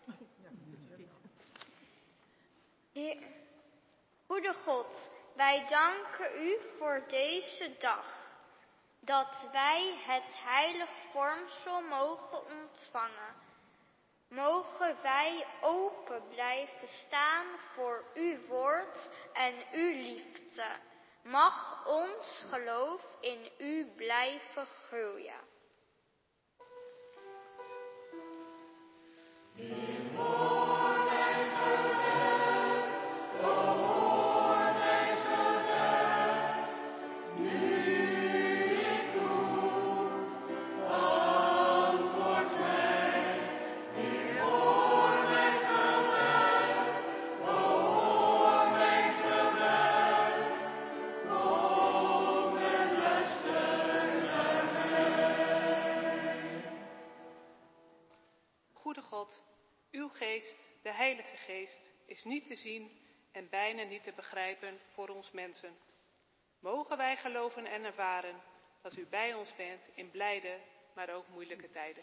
Heer, goede God, wij danken u voor deze dag. Dat wij het heilig vormsel mogen ontvangen. Mogen wij open blijven staan voor uw woord en uw liefde. Mag ons geloof in u blijven groeien. Uw geest, de Heilige Geest, is niet te zien en bijna niet te begrijpen voor ons mensen. Mogen wij geloven en ervaren dat u bij ons bent in blijde, maar ook moeilijke tijden.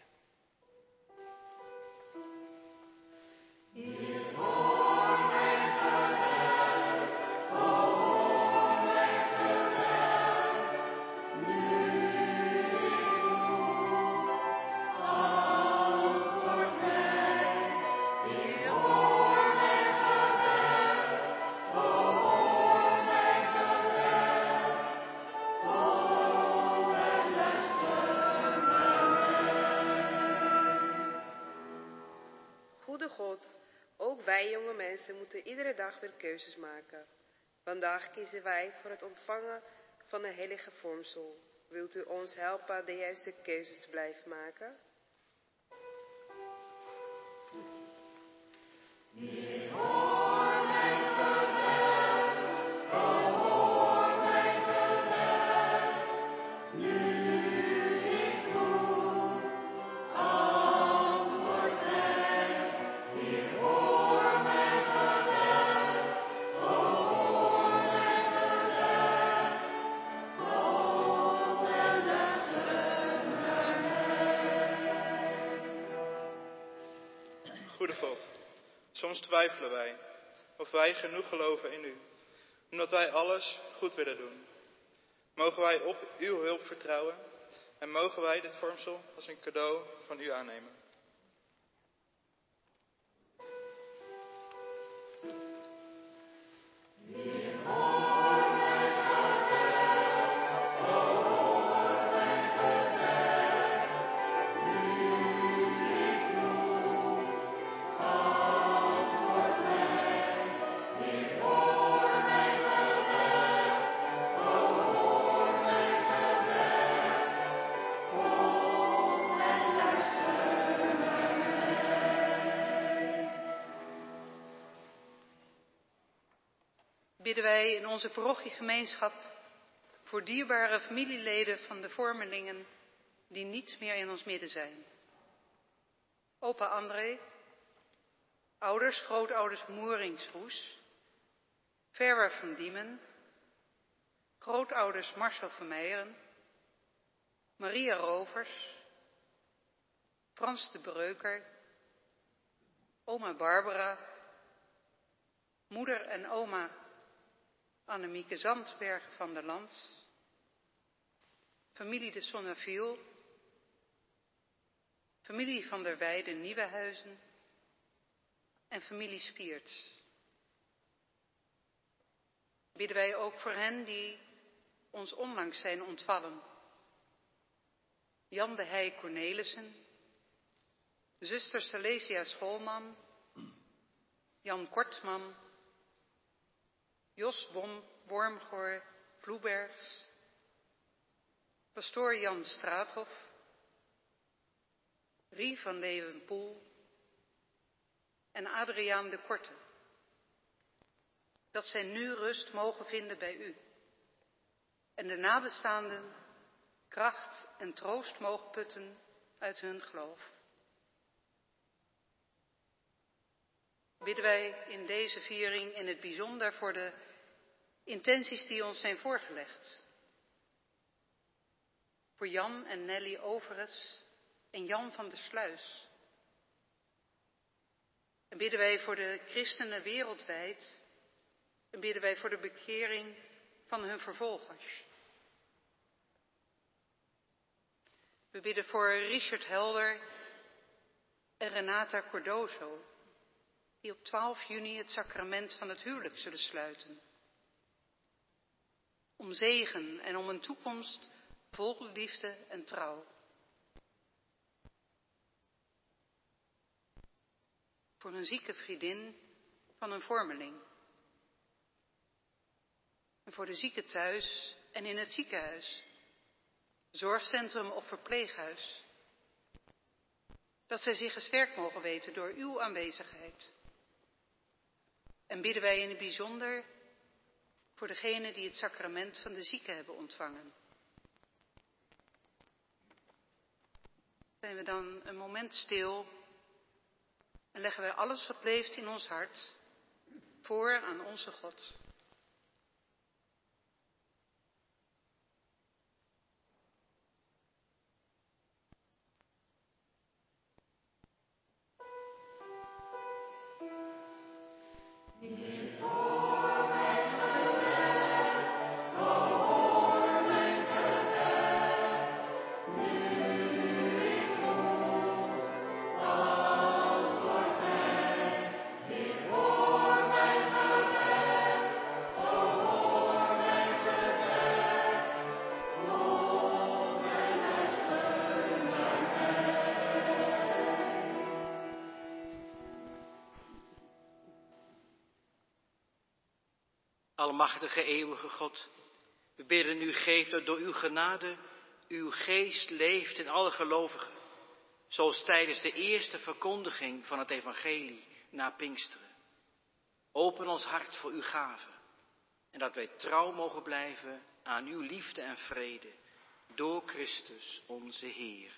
God, ook wij jonge mensen moeten iedere dag weer keuzes maken. Vandaag kiezen wij voor het ontvangen van een heilige vormsel. Wilt u ons helpen de juiste keuzes te blijven maken? Heer, Soms twijfelen wij of wij genoeg geloven in u, omdat wij alles goed willen doen. Mogen wij op uw hulp vertrouwen en mogen wij dit vormsel als een cadeau van u aannemen. Bidden wij in onze parochiegemeenschap voor dierbare familieleden van de vormelingen die niet meer in ons midden zijn. Opa André, ouders, grootouders Moeringsroes, Verwer van Diemen, grootouders Marcel van Meijeren, Maria Rovers, Frans de Breuker, oma Barbara, moeder en oma Annemieke Zandberg van der Land, familie de Sonneviel, familie van der Weijde Nieuwenhuizen en familie Spierts. Bidden wij ook voor hen die ons onlangs zijn ontvallen. Jan de Heij Cornelissen, zuster Salesia Schoolman, Jan Kortman, Jos Bom, Wormgoor, Vloebergs, pastoor Jan Straathof, Rie van Leeuwenpoel en Adriaan de Korte. Dat zij nu rust mogen vinden bij u en de nabestaanden kracht en troost mogen putten uit hun geloof. Bidden wij in deze viering in het bijzonder voor de intenties die ons zijn voorgelegd. Voor Jan en Nelly Overes en Jan van der Sluis. En bidden wij voor de christenen wereldwijd en bidden wij voor de bekering van hun vervolgers. We bidden voor Richard Helder en Renata Cordozo, die op twaalf juni het sacrament van het huwelijk zullen sluiten. Om zegen en om een toekomst vol liefde en trouw. Voor een zieke vriendin van een vormeling. En voor de zieken thuis en in het ziekenhuis, zorgcentrum of verpleeghuis. Dat zij zich gesterkt mogen weten door uw aanwezigheid. En bidden wij in het bijzonder voor degenen die het sacrament van de zieken hebben ontvangen. Zijn we dan een moment stil en leggen wij alles wat leeft in ons hart voor aan onze God. Almachtige eeuwige God, we bidden u, geef dat door uw genade uw geest leeft in alle gelovigen, zoals tijdens de eerste verkondiging van het evangelie na Pinksteren. Open ons hart voor uw gave en dat wij trouw mogen blijven aan uw liefde en vrede door Christus onze Heer.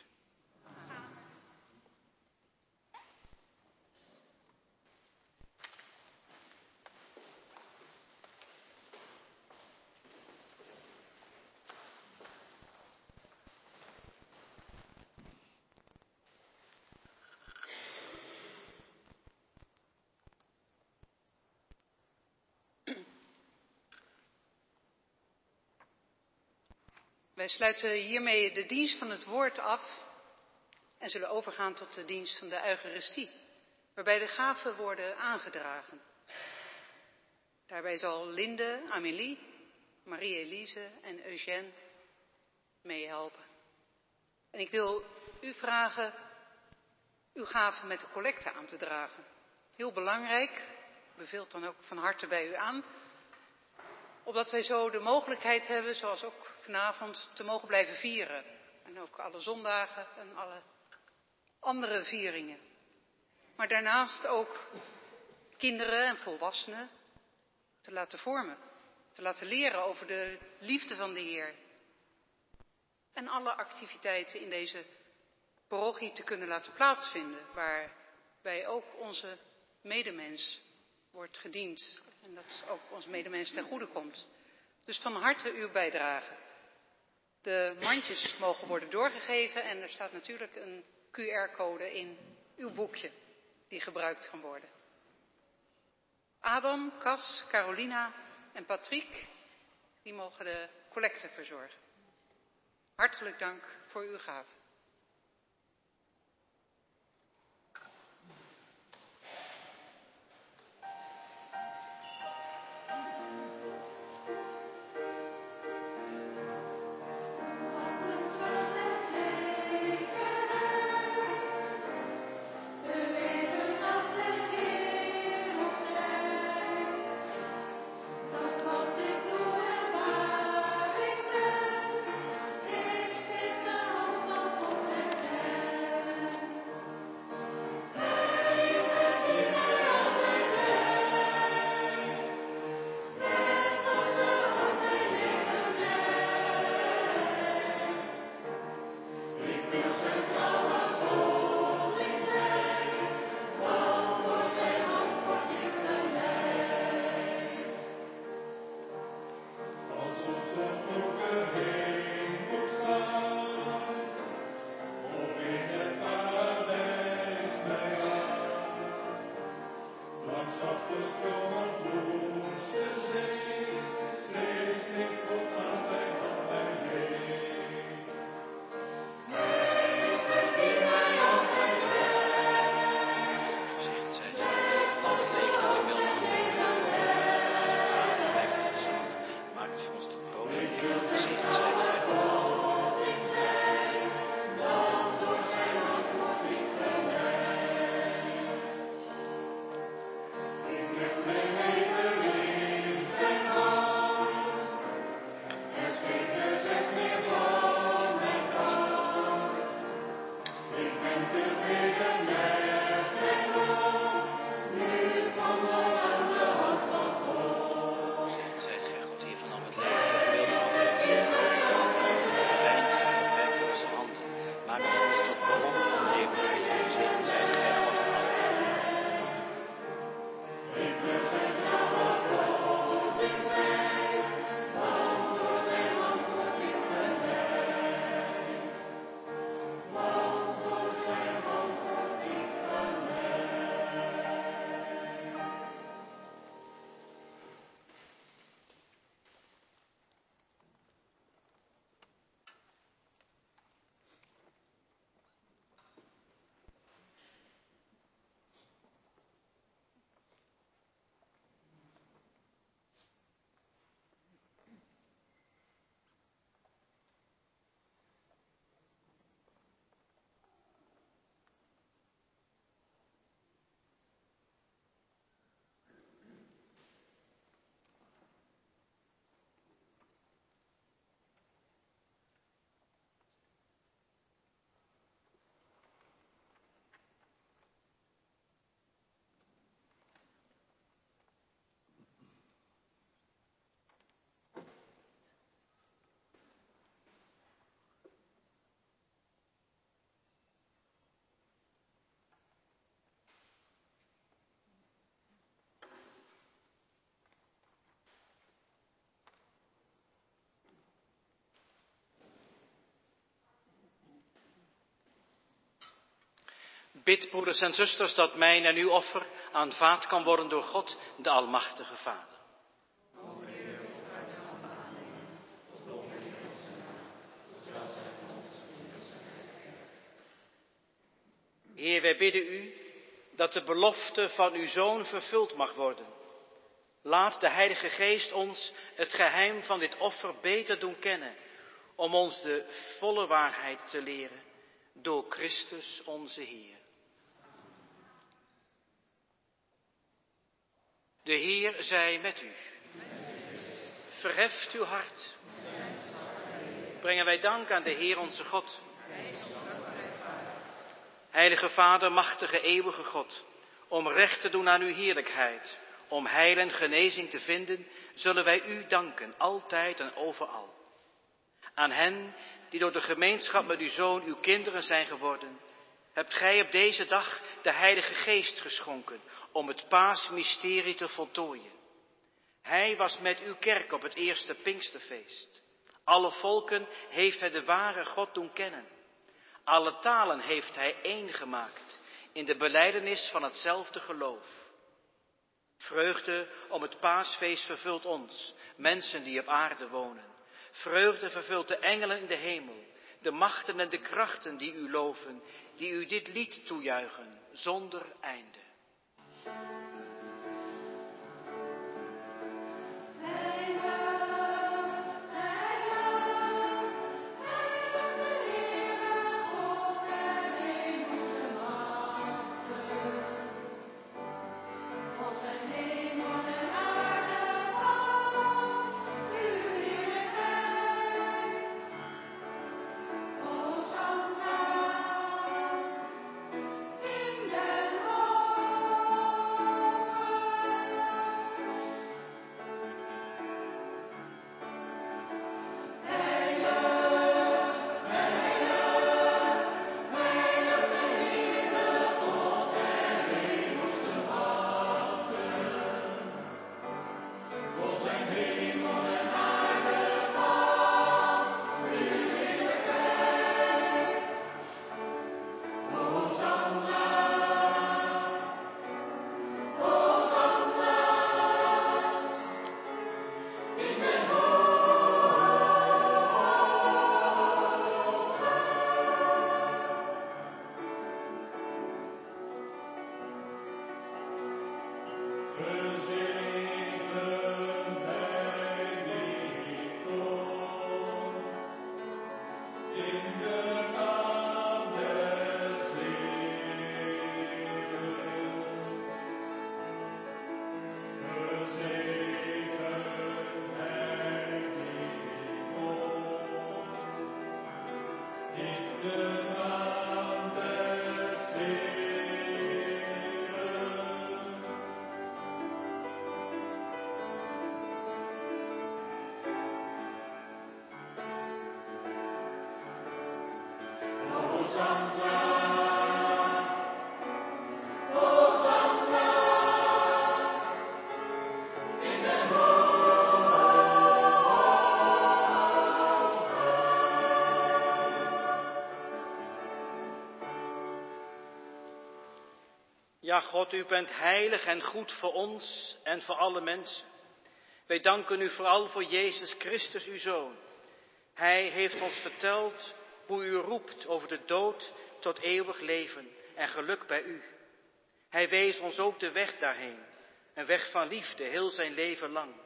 Wij sluiten hiermee de dienst van het woord af en zullen overgaan tot de dienst van de Eucharistie, waarbij de gaven worden aangedragen. Daarbij zal Linde, Amélie, Marie-Elise en Eugène meehelpen. En ik wil u vragen uw gaven met de collecte aan te dragen. Heel belangrijk, ik beveel het dan ook van harte bij u aan, opdat wij zo de mogelijkheid hebben, zoals ook vanavond, te mogen blijven vieren. En ook alle zondagen en alle andere vieringen. Maar daarnaast ook kinderen en volwassenen te laten vormen. Te laten leren over de liefde van de Heer. En alle activiteiten in deze parochie te kunnen laten plaatsvinden. Waarbij ook onze medemens wordt gediend. En dat ook ons medemens ten goede komt. Dus van harte uw bijdrage. De mandjes mogen worden doorgegeven en er staat natuurlijk een Q R-code in uw boekje die gebruikt kan worden. Adam, Cas, Carolina en Patrick, die mogen de collecte verzorgen. Hartelijk dank voor uw gave. Bid, broeders en zusters, dat mijn en uw offer aanvaard kan worden door God, de Almachtige Vader. Heer, wij bidden u dat de belofte van uw Zoon vervuld mag worden. Laat de Heilige Geest ons het geheim van dit offer beter doen kennen, om ons de volle waarheid te leren, door Christus onze Heer. De Heer zij met u. Verheft uw hart. Brengen wij dank aan de Heer onze God. Heilige Vader, machtige, eeuwige God, om recht te doen aan uw heerlijkheid, om heil en genezing te vinden, zullen wij u danken, altijd en overal. Aan hen die door de gemeenschap met uw Zoon uw kinderen zijn geworden, hebt gij op deze dag de Heilige Geest geschonken om het paasmysterie te voltooien. Hij was met uw kerk op het eerste Pinksterfeest. Alle volken heeft hij de ware God doen kennen. Alle talen heeft hij één gemaakt in de belijdenis van hetzelfde geloof. Vreugde om het paasfeest vervult ons, mensen die op aarde wonen. Vreugde vervult de engelen in de hemel, de machten en de krachten die u loven, die u dit lied toejuichen, zonder einde. Ja, God, u bent heilig en goed voor ons en voor alle mensen. Wij danken u vooral voor Jezus Christus, uw Zoon. Hij heeft ons verteld hoe u roept over de dood tot eeuwig leven en geluk bij u. Hij wees ons ook de weg daarheen, een weg van liefde heel zijn leven lang.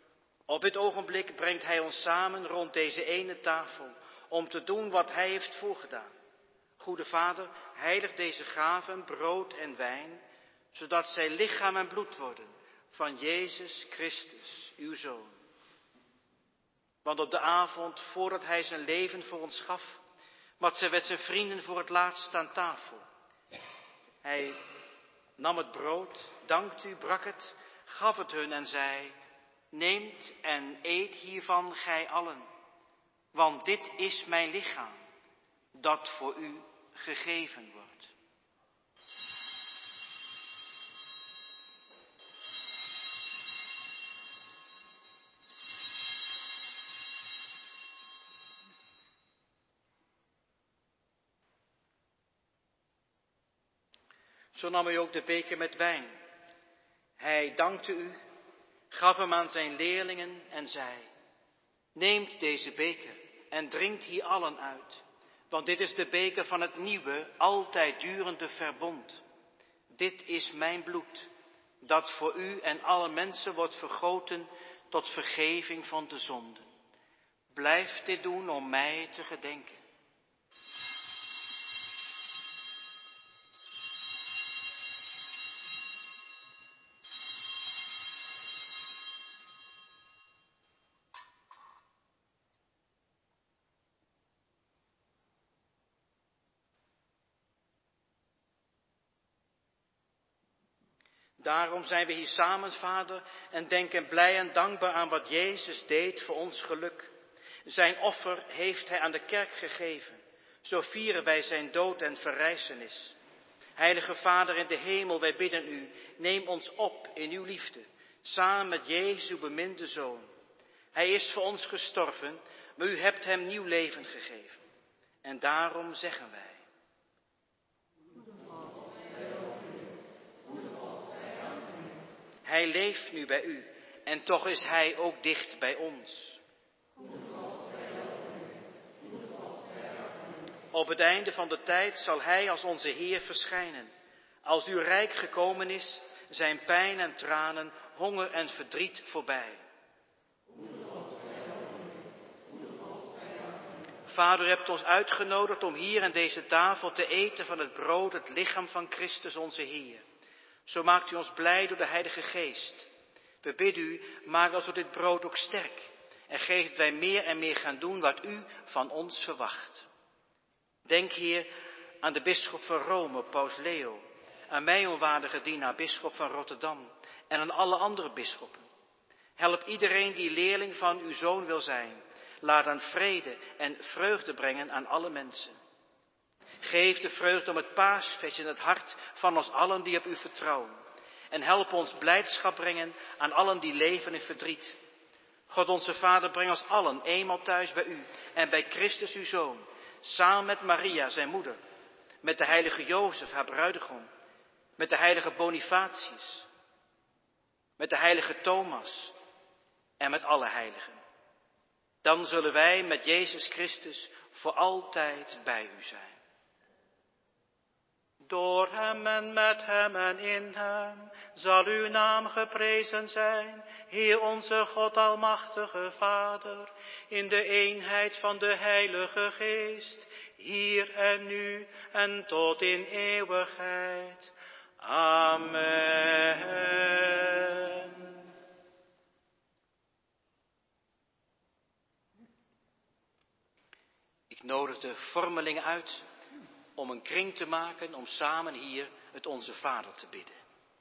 Op dit ogenblik brengt hij ons samen rond deze ene tafel om te doen wat hij heeft voorgedaan. Goede Vader, heilig deze gaven, brood en wijn, zodat zij lichaam en bloed worden van Jezus Christus, uw Zoon. Want op de avond, voordat hij zijn leven voor ons gaf, mat zij met zijn vrienden voor het laatst aan tafel. Hij nam het brood, dankte u, brak het, gaf het hun en zei: neemt en eet hiervan gij allen, want dit is mijn lichaam, dat voor u gegeven wordt. Zo nam hij ook de beker met wijn. Hij dankte u, gaf hem aan zijn leerlingen en zei: neemt deze beker en drinkt hier allen uit, Want dit is de beker van het nieuwe, altijd durende verbond. Dit is mijn bloed, dat voor u en alle mensen wordt vergoten tot vergeving van de zonden. Blijf dit doen om mij te gedenken. Daarom zijn we hier samen, Vader, en denken blij en dankbaar aan wat Jezus deed voor ons geluk. Zijn offer heeft hij aan de kerk gegeven. Zo vieren wij zijn dood en verrijzenis. Heilige Vader in de hemel, wij bidden u, neem ons op in uw liefde, samen met Jezus, uw beminde Zoon. Hij is voor ons gestorven, maar u hebt hem nieuw leven gegeven. En daarom zeggen wij: Hij leeft nu bij u en toch is hij ook dicht bij ons. Op het einde van de tijd zal hij als onze Heer verschijnen. Als uw rijk gekomen is, zijn pijn en tranen, honger en verdriet voorbij. Vader, u hebt ons uitgenodigd om hier aan deze tafel te eten van het brood, het lichaam van Christus onze Heer. Zo maakt u ons blij door de Heilige Geest. We bidden u, maak ons door dit brood ook sterk en geef dat wij meer en meer gaan doen wat u van ons verwacht. Denk, Heer, aan de bisschop van Rome, Paus Leo, aan mij onwaardige dienaar, bisschop van Rotterdam en aan alle andere bisschoppen. Help iedereen die leerling van uw Zoon wil zijn. Laat aan vrede en vreugde brengen aan alle mensen. Geef de vreugde om het paasfeest in het hart van ons allen die op u vertrouwen. En help ons blijdschap brengen aan allen die leven in verdriet. God onze Vader, breng ons allen eenmaal thuis bij u en bij Christus uw Zoon. Samen met Maria, zijn moeder. Met de heilige Jozef, haar bruidegom. Met de heilige Bonifatius. Met de heilige Thomas. En met alle heiligen. Dan zullen wij met Jezus Christus voor altijd bij u zijn. Door hem en met hem en in hem zal uw naam geprezen zijn, Heer onze God almachtige Vader, in de eenheid van de Heilige Geest, hier en nu en tot in eeuwigheid. Amen. Ik nodig de vormelingen uit om een kring te maken, om samen hier het Onze Vader te bidden.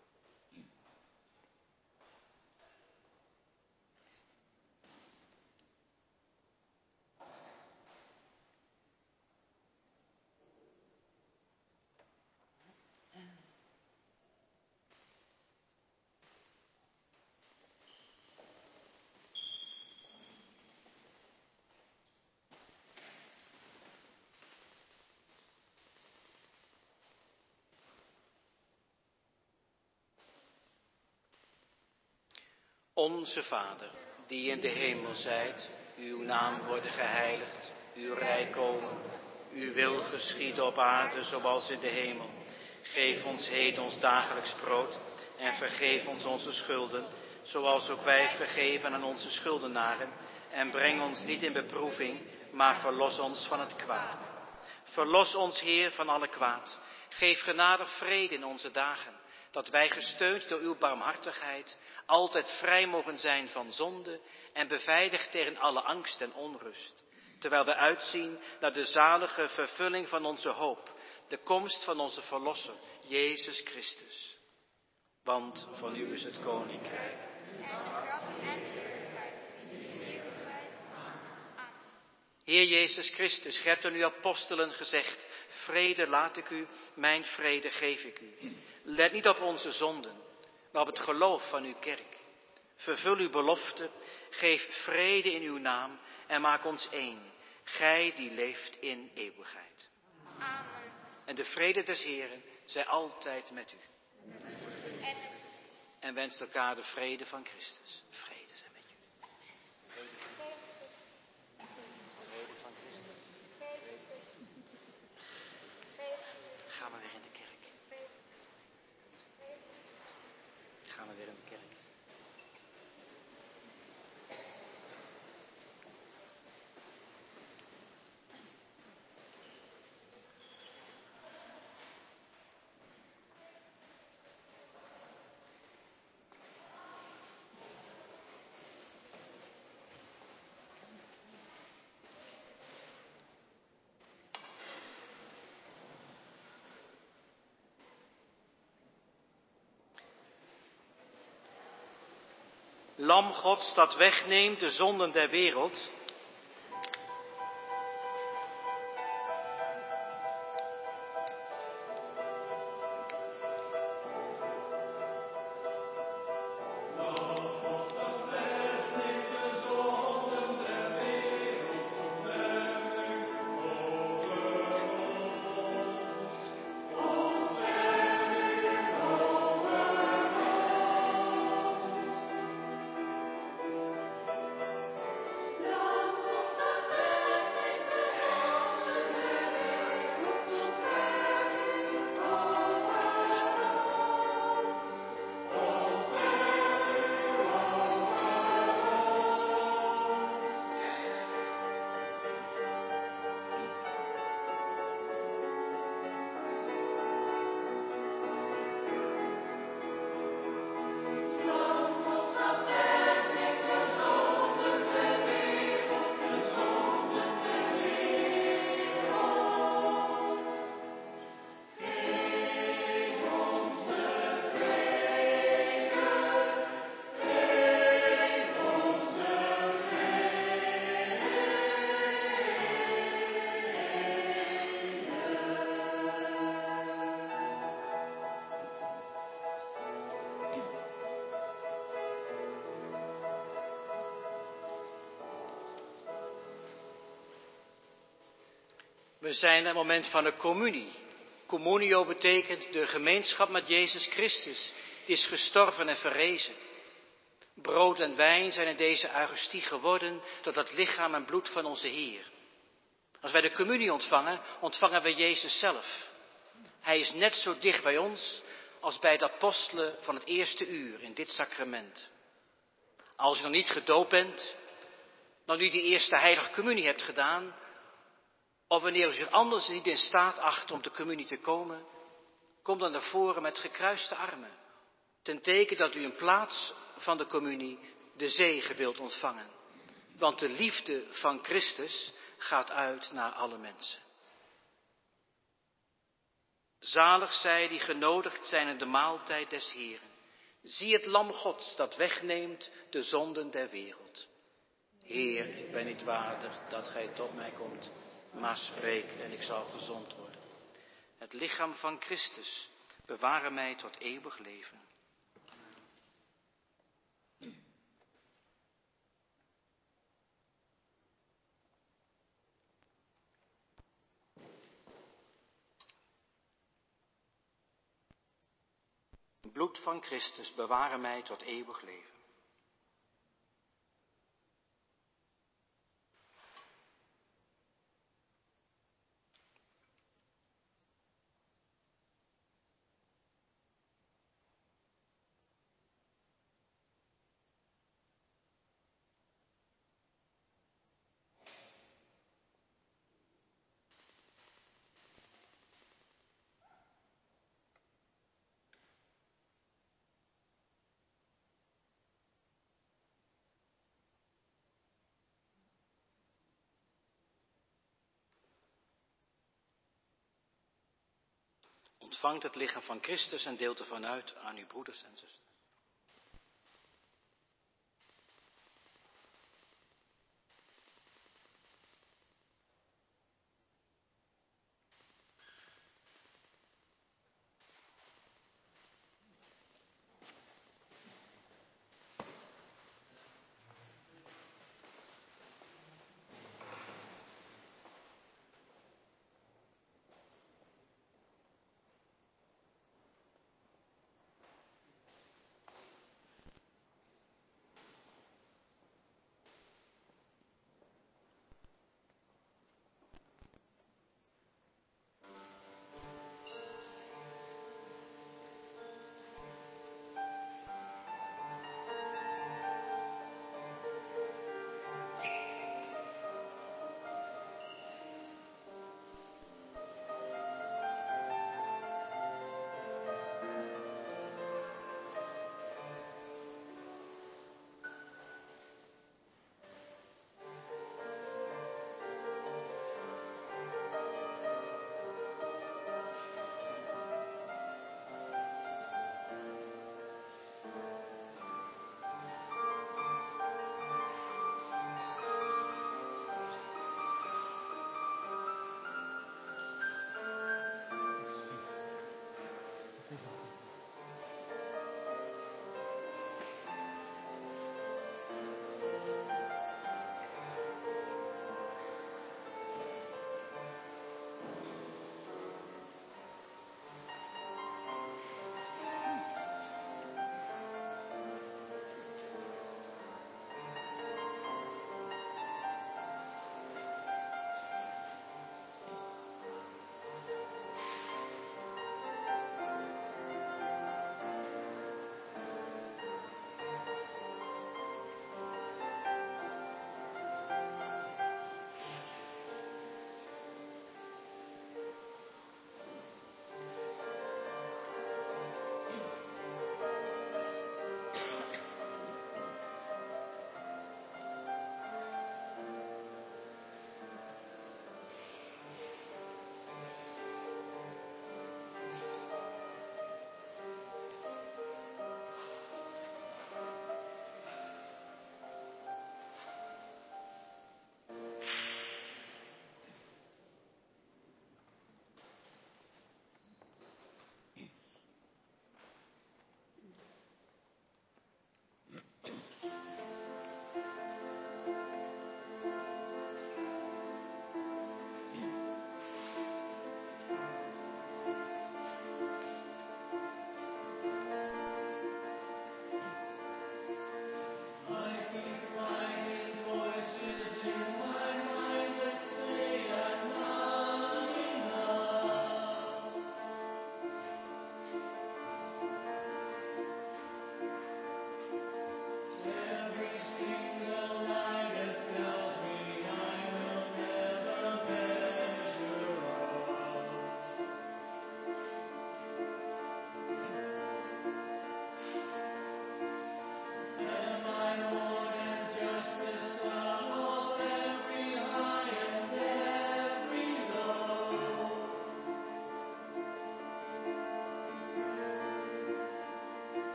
Onze Vader, die in de hemel zijt, uw naam worden geheiligd, uw rijk komen, uw wil geschieden op aarde zoals in de hemel. Geef ons heden ons dagelijks brood en vergeef ons onze schulden, zoals ook wij vergeven aan onze schuldenaren. En breng ons niet in beproeving, maar verlos ons van het kwaad. Verlos ons, Heer, van alle kwaad. Geef genadig vrede in onze dagen, dat wij gesteund door uw barmhartigheid altijd vrij mogen zijn van zonde en beveiligd tegen alle angst en onrust, terwijl we uitzien naar de zalige vervulling van onze hoop, de komst van onze Verlosser, Jezus Christus. Want van u is het koninkrijk. Heer Jezus Christus, gij hebt aan uw apostelen gezegd: vrede laat ik u, mijn vrede geef ik u. Let niet op onze zonden, maar op het geloof van uw kerk. Vervul uw belofte, geef vrede in uw naam en maak ons één, gij die leeft in eeuwigheid. Amen. En de vrede des Heeren zij altijd met u. En wenst elkaar de vrede van Christus. Vrede zij met u. Vrede van Christus. Vrede van Christus. Lam Gods dat wegneemt de zonden der wereld. We zijn in het moment van de communie. Communio betekent de gemeenschap met Jezus Christus. Die is gestorven en verrezen. Brood en wijn zijn in deze Eucharistie geworden tot het lichaam en bloed van onze Heer. Als wij de communie ontvangen, ontvangen we Jezus zelf. Hij is net zo dicht bij ons als bij de apostelen van het eerste uur in dit sacrament. Als je nog niet gedoopt bent, nog niet die eerste heilige communie hebt gedaan, of wanneer u zich anders niet in staat acht om de communie te komen, kom dan naar voren met gekruiste armen, ten teken dat u in plaats van de communie de zegen wilt ontvangen. Want de liefde van Christus gaat uit naar alle mensen. Zalig zij die genodigd zijn in de maaltijd des Heeren. Zie het lam Gods dat wegneemt de zonden der wereld. Heer, ik ben niet waardig dat gij tot mij komt, maar spreek en ik zal gezond worden. Het lichaam van Christus, beware mij tot eeuwig leven. Bloed van Christus, beware mij tot eeuwig leven. Ontvangt het lichaam van Christus en deelt ervan uit aan uw broeders en zusters.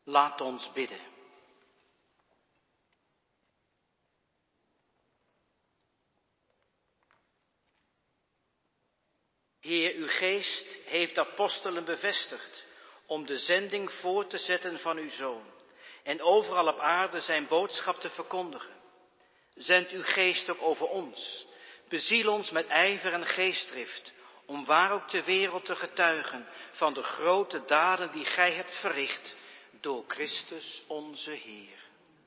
Laat ons bidden. Heer, uw geest heeft de apostelen bevestigd om de zending voort te zetten van uw Zoon en overal op aarde zijn boodschap te verkondigen. Zend uw geest ook over ons. Beziel ons met ijver en geestdrift, om waar ook ter wereld te getuigen van de grote daden die gij hebt verricht door Christus onze Heer.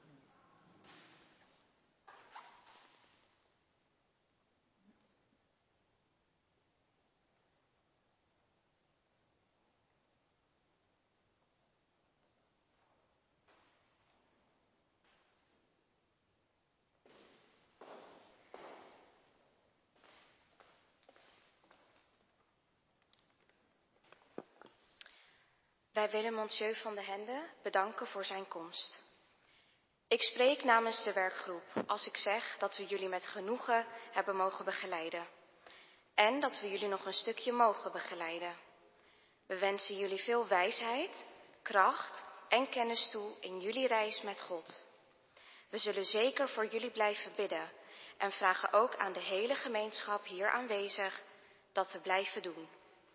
Wij willen Monsieur van de Hende bedanken voor zijn komst. Ik spreek namens de werkgroep als ik zeg dat we jullie met genoegen hebben mogen begeleiden. En dat we jullie nog een stukje mogen begeleiden. We wensen jullie veel wijsheid, kracht en kennis toe in jullie reis met God. We zullen zeker voor jullie blijven bidden en vragen ook aan de hele gemeenschap hier aanwezig dat te blijven doen.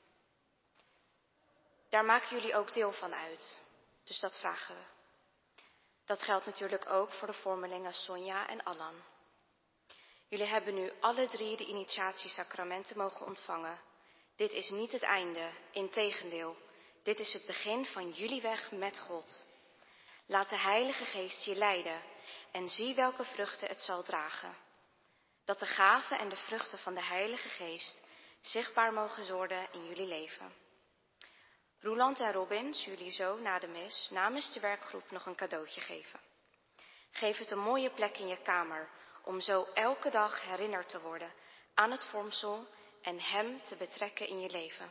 Daar maken jullie ook deel van uit, dus dat vragen we. Dat geldt natuurlijk ook voor de vormelingen Sonja en Allan. Jullie hebben nu alle drie de initiatiesacramenten mogen ontvangen. Dit is niet het einde, integendeel. Dit is het begin van jullie weg met God. Laat de Heilige Geest je leiden en zie welke vruchten het zal dragen. Dat de gaven en de vruchten van de Heilige Geest zichtbaar mogen worden in jullie leven. Roeland en Robin zullen jullie zo na de mis namens de werkgroep nog een cadeautje geven. Geef het een mooie plek in je kamer om zo elke dag herinnerd te worden aan het vormsel en hem te betrekken in je leven.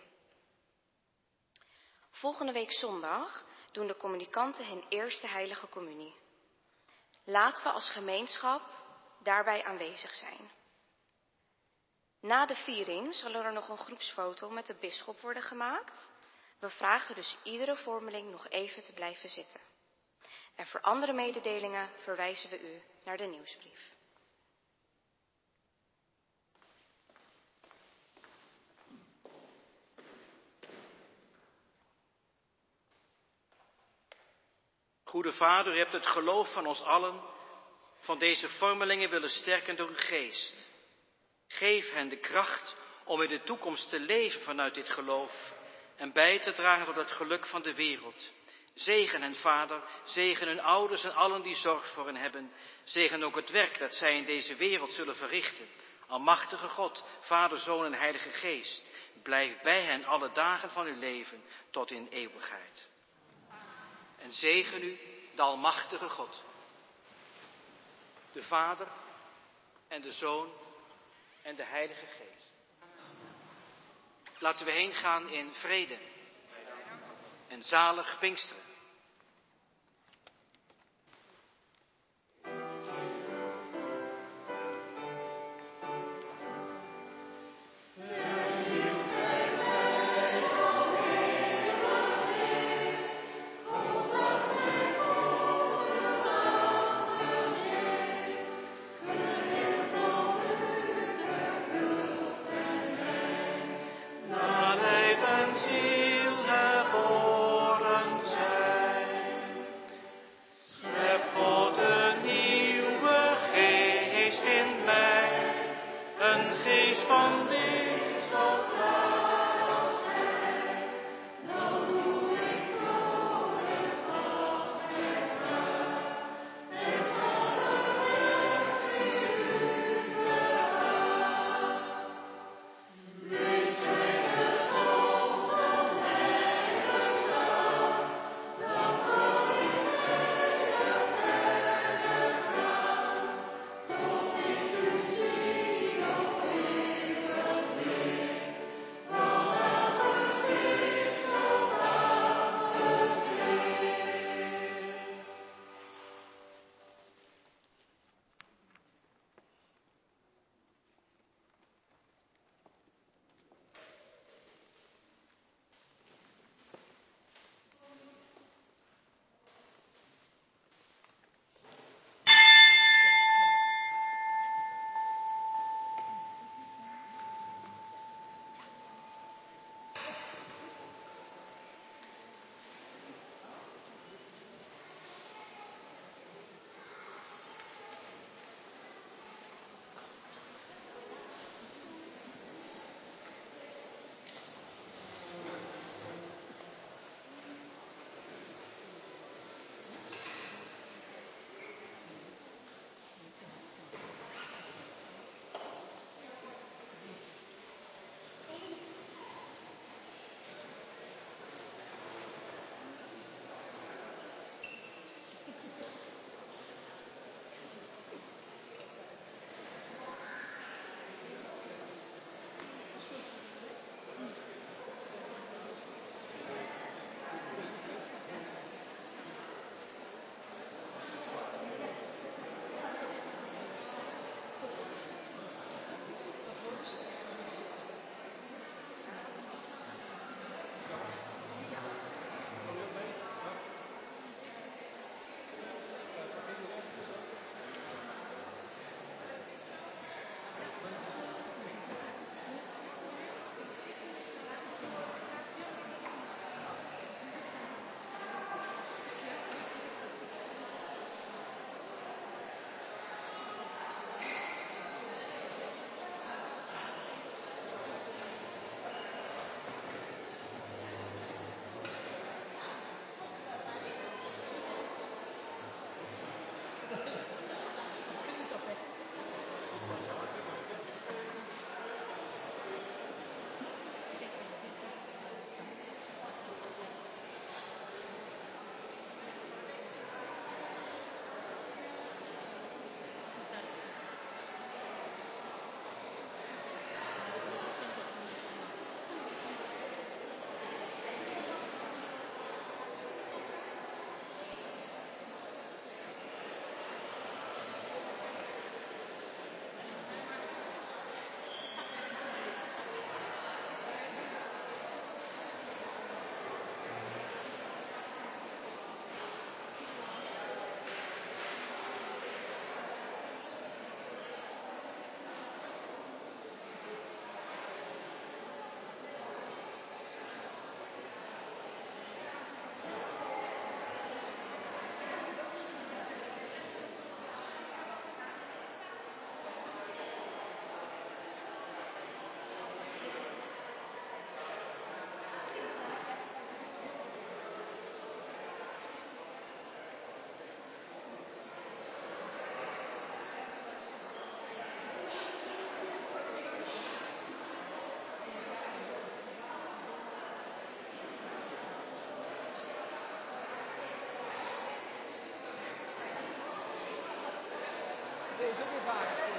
Volgende week zondag doen de communicanten hun eerste heilige communie. Laten we als gemeenschap daarbij aanwezig zijn. Na de viering zal er nog een groepsfoto met de bisschop worden gemaakt. We vragen dus iedere vormeling nog even te blijven zitten. En voor andere mededelingen verwijzen we u naar de nieuwsbrief. Goede Vader, u hebt het geloof van ons allen, van deze vormelingen willen sterken door uw geest. Geef hen de kracht om in de toekomst te leven vanuit dit geloof en bij te dragen tot het geluk van de wereld. Zegen hen, Vader, zegen hun ouders en allen die zorg voor hen hebben. Zegen ook het werk dat zij in deze wereld zullen verrichten. Almachtige God, Vader, Zoon en Heilige Geest, blijf bij hen alle dagen van uw leven tot in eeuwigheid. En zegen u, de Almachtige God, de Vader en de Zoon en de Heilige Geest. Laten we heen gaan in vrede en zalig Pinksteren. Naar leven ziel geboren zijn. dubbelwaardig.